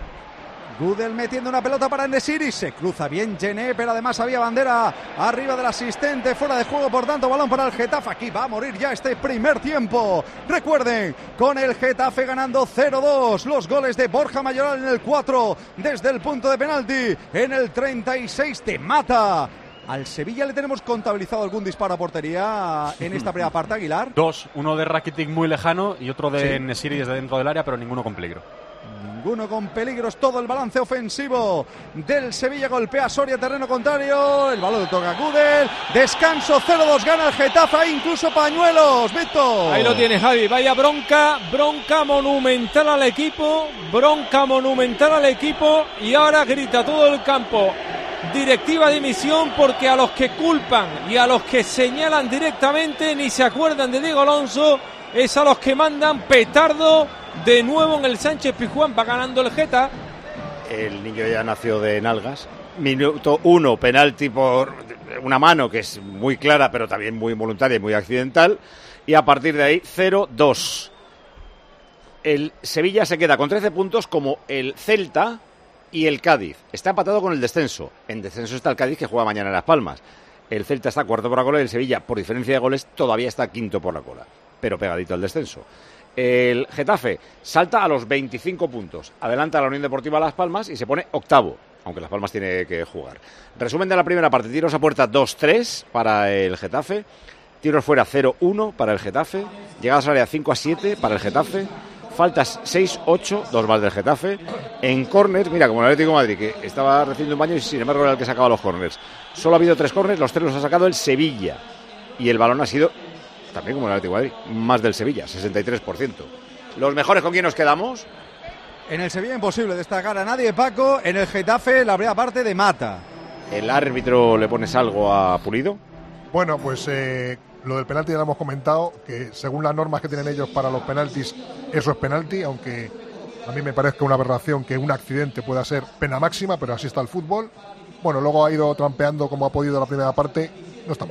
Gudel metiendo una pelota para Enesiri, se cruza bien Gené, pero además había bandera arriba del asistente, fuera de juego, por tanto balón para el Getafe. Aquí va a morir ya este primer tiempo. Recuerden, con el Getafe ganando cero dos, los goles de Borja Mayoral en el cuatro, desde el punto de penalti, en el treinta y seis te mata. Al Sevilla le tenemos contabilizado algún disparo a portería en esta primera parte, Aguilar. Dos, uno de Rakitic muy lejano y otro de Sí. Nesiri desde dentro del área, pero ninguno con peligro. Ninguno con peligros, todo el balance ofensivo del Sevilla, golpea Soria, terreno contrario, el balón toca Gudel, descanso cero dos, gana el Getafe, hay incluso pañuelos, Víctor. Ahí lo tiene Javi, vaya bronca, bronca monumental al equipo, bronca monumental al equipo y ahora grita todo el campo, directiva dimisión, porque a los que culpan y a los que señalan directamente ni se acuerdan de Diego Alonso, es a los que mandan petardo de nuevo en el Sánchez Pizjuán, va ganando el Geta. El niño ya nació de nalgas. Minuto uno, penalti por una mano que es muy clara, pero también muy voluntaria y muy accidental. Y a partir de ahí, cero dos. El Sevilla se queda con trece puntos como el Celta y el Cádiz. Está empatado con el descenso. En descenso está el Cádiz, que juega mañana en Las Palmas. El Celta está cuarto por la cola y el Sevilla, por diferencia de goles, todavía está quinto por la cola, pero pegadito al descenso. El Getafe salta a los veinticinco puntos, adelanta a la Unión Deportiva Las Palmas y se pone octavo, aunque Las Palmas tiene que jugar. Resumen de la primera parte: tiros a puerta dos tres para el Getafe, tiros fuera cero uno para el Getafe, llegadas al área cinco a siete para el Getafe, faltas seis ocho, dos más del Getafe. En córners, mira, como el Atlético de Madrid, que estaba recibiendo un baño y sin embargo era el que sacaba los córners. Solo ha habido tres córners, los tres los ha sacado el Sevilla y el balón ha sido, también como el Atlético de Madrid, más del Sevilla, sesenta y tres por ciento. ¿Los mejores con quién nos quedamos? En el Sevilla imposible destacar a nadie, Paco. En el Getafe la primera parte de Mata. ¿El árbitro le pones algo a Pulido? Bueno, pues eh, lo del penalti ya lo hemos comentado, que según las normas que tienen ellos para los penaltis, eso es penalti, aunque a mí me parezca una aberración que un accidente pueda ser pena máxima, pero así está el fútbol. Bueno, luego ha ido trampeando como ha podido la primera parte, no está mal.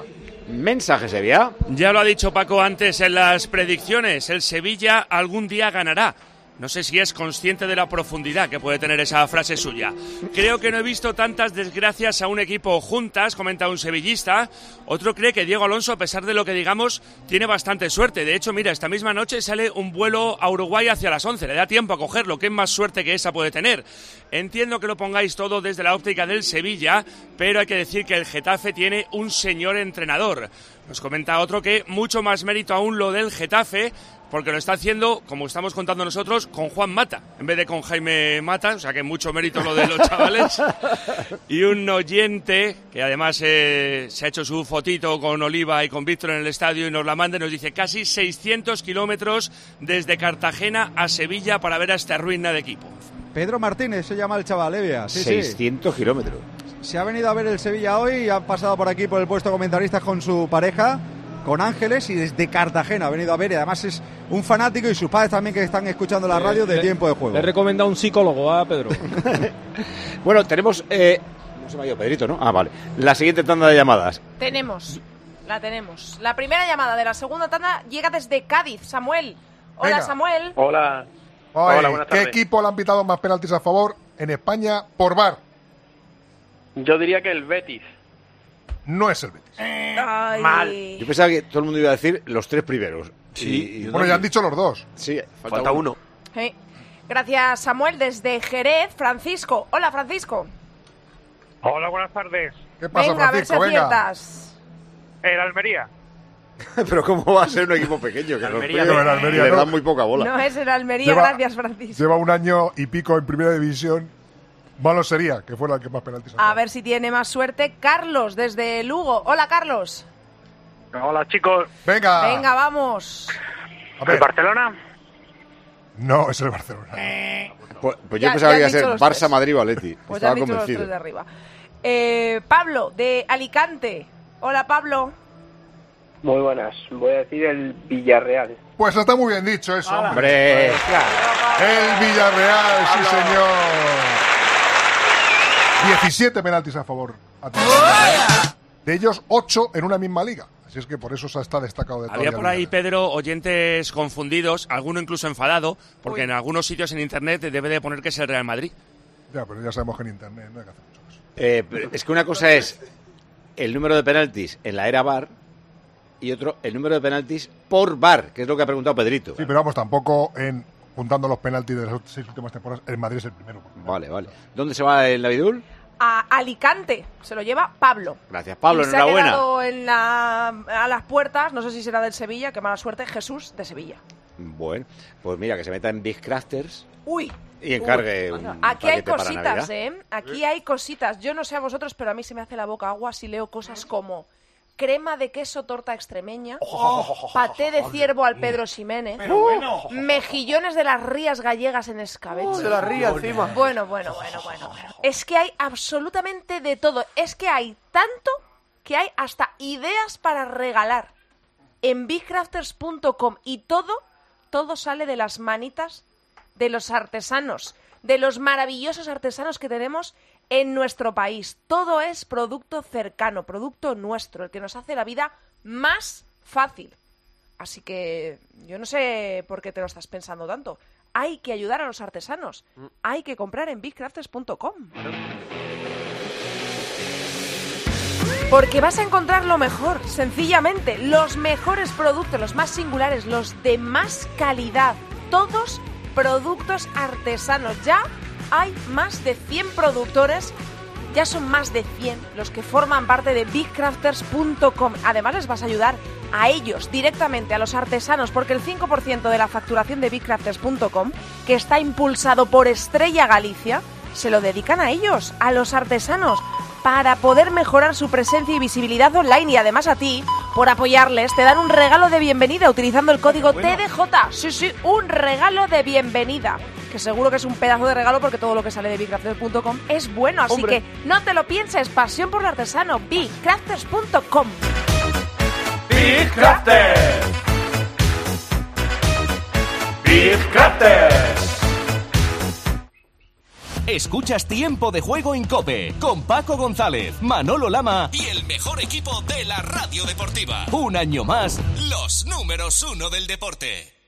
Mensaje Sevilla. Ya lo ha dicho Paco antes en las predicciones, el Sevilla algún día ganará. No sé si es consciente de la profundidad que puede tener esa frase suya. Creo que no he visto tantas desgracias a un equipo juntas, comenta un sevillista. Otro cree que Diego Alonso, a pesar de lo que digamos, tiene bastante suerte. De hecho, mira, esta misma noche sale un vuelo a Uruguay hacia las once. Le da tiempo a cogerlo. ¿Qué más suerte que esa puede tener? Entiendo que lo pongáis todo desde la óptica del Sevilla, pero hay que decir que el Getafe tiene un señor entrenador. Nos comenta otro que mucho más mérito aún lo del Getafe, porque lo está haciendo, como estamos contando nosotros, con Juan Mata, en vez de con Jaime Mata, o sea que mucho mérito lo de los chavales. Y un oyente, que además eh, se ha hecho su fotito con Oliva y con Víctor en el estadio y nos la manda, nos dice casi seiscientos kilómetros desde Cartagena a Sevilla para ver a esta ruina de equipo. Pedro Martínez se llama el chaval, Evia. Sí, seiscientos kilómetros. Se ha venido a ver el Sevilla hoy y ha pasado por aquí por el puesto de comentaristas con su pareja, con Ángeles, y desde Cartagena ha venido a ver, y además es un fanático, y sus padres también, que están escuchando la radio de Tiempo de Juego. Le he recomendado un psicólogo a Pedro. Bueno, tenemos... Eh, no se me ha ido Pedrito, ¿no? Ah, vale. La siguiente tanda de llamadas. Tenemos, la tenemos. La primera llamada de la segunda tanda llega desde Cádiz. Samuel. Hola, Venga. Samuel. Hola. Oye, Hola, buenas ¿qué tardes. equipo le han pitado más penaltis a favor en España por V A R? Yo diría que el Betis. No es el Betis. Ay. Mal. Yo pensaba que todo el mundo iba a decir los tres primeros. Sí. Y- y- Bueno, ya han dicho los dos. Sí, falta, Falta uno. uno. Sí. Gracias, Samuel. Desde Jerez, Francisco. Hola, Francisco. Hola, buenas tardes. ¿Qué pasa, Venga, a ver si Francisco? Venga. aciertas. El Almería. Pero ¿cómo va a ser un equipo pequeño? Que Almería, los no, el Almería le no. dan muy poca bola. No es el Almería, Lleva- gracias, Francisco. Lleva un año y pico en primera división. Malo sería que fuera el que más penaltis ha A ver si tiene más suerte. Carlos, desde Lugo. Hola, Carlos. Hola, chicos. Venga. Venga, vamos. A ver. ¿El Barcelona? No, es el Barcelona. Pues, pues Ya- yo pensaba ya que iba a han dicho ser los Barça, tres. Madrid o Atleti. Pues ya Estaba han dicho los convencido. tres de arriba. Eh, Pablo, de Alicante. Hola, Pablo. Muy buenas. Voy a decir el Villarreal. Pues está muy bien dicho eso, hombre. Hombre, El Villarreal, sí, señor. diecisiete penaltis a favor. De ellos, ocho en una misma liga. Así es que por eso se está destacado de todo. Había por ahí, Pedro, oyentes confundidos, alguno incluso enfadado, porque Uy. en algunos sitios en internet debe de poner que es el Real Madrid. Ya, pero ya sabemos que en internet no hay que hacer mucho caso. eh, pero es que una cosa es el número de penaltis en la era V A R y otro el número de penaltis por V A R, que es lo que ha preguntado Pedrito. Sí, pero vamos, tampoco en juntando los penaltis de las seis últimas temporadas, el Madrid es el primero. Vale, vale. ¿Dónde se va el Navidul? A Alicante. Se lo lleva Pablo. Gracias, Pablo, Y se ha enhorabuena. quedado en la, a las puertas, no sé si será del Sevilla, qué mala suerte, Jesús de Sevilla. Bueno, pues mira, que se meta en Big Crafters Uy. y encargue Uy. un Aquí hay paquete para cositas, Navidad. ¿eh? Aquí hay cositas. Yo no sé a vosotros, pero a mí se me hace la boca agua si leo cosas como crema de queso torta extremeña, paté de ciervo al Pedro Ximénez, mejillones de las rías gallegas en escabeche. Oh, de las rías encima. Bueno, bueno, bueno, bueno, bueno. Es que hay absolutamente de todo. Es que hay tanto que hay hasta ideas para regalar en big crafters punto com, y todo, todo sale de las manitas de los artesanos, de los maravillosos artesanos que tenemos en nuestro país. Todo es producto cercano, producto nuestro, el que nos hace la vida más fácil. Así que yo no sé por qué te lo estás pensando tanto. Hay que ayudar a los artesanos. Hay que comprar en big crafters punto com. Porque vas a encontrar lo mejor, sencillamente, los mejores productos, los más singulares, los de más calidad. Todos productos artesanos. Ya hay más de cien productores, ya son más de cien los que forman parte de big crafters punto com. Además les vas a ayudar a ellos directamente, a los artesanos, porque el cinco por ciento de la facturación de big crafters punto com, que está impulsado por Estrella Galicia, se lo dedican a ellos, a los artesanos, para poder mejorar su presencia y visibilidad online. Y además a ti, por apoyarles, te dan un regalo de bienvenida utilizando el código T D J. Sí, sí, un regalo de bienvenida. Que seguro que es un pedazo de regalo porque todo lo que sale de big crafters punto com es bueno. Así Hombre. que no te lo pienses, pasión por lo artesano, big crafters punto com. Big Crafters. Big Crafters. Escuchas Tiempo de Juego en COPE con Paco González, Manolo Lama y el mejor equipo de la radio deportiva. Un año más, los números uno del deporte.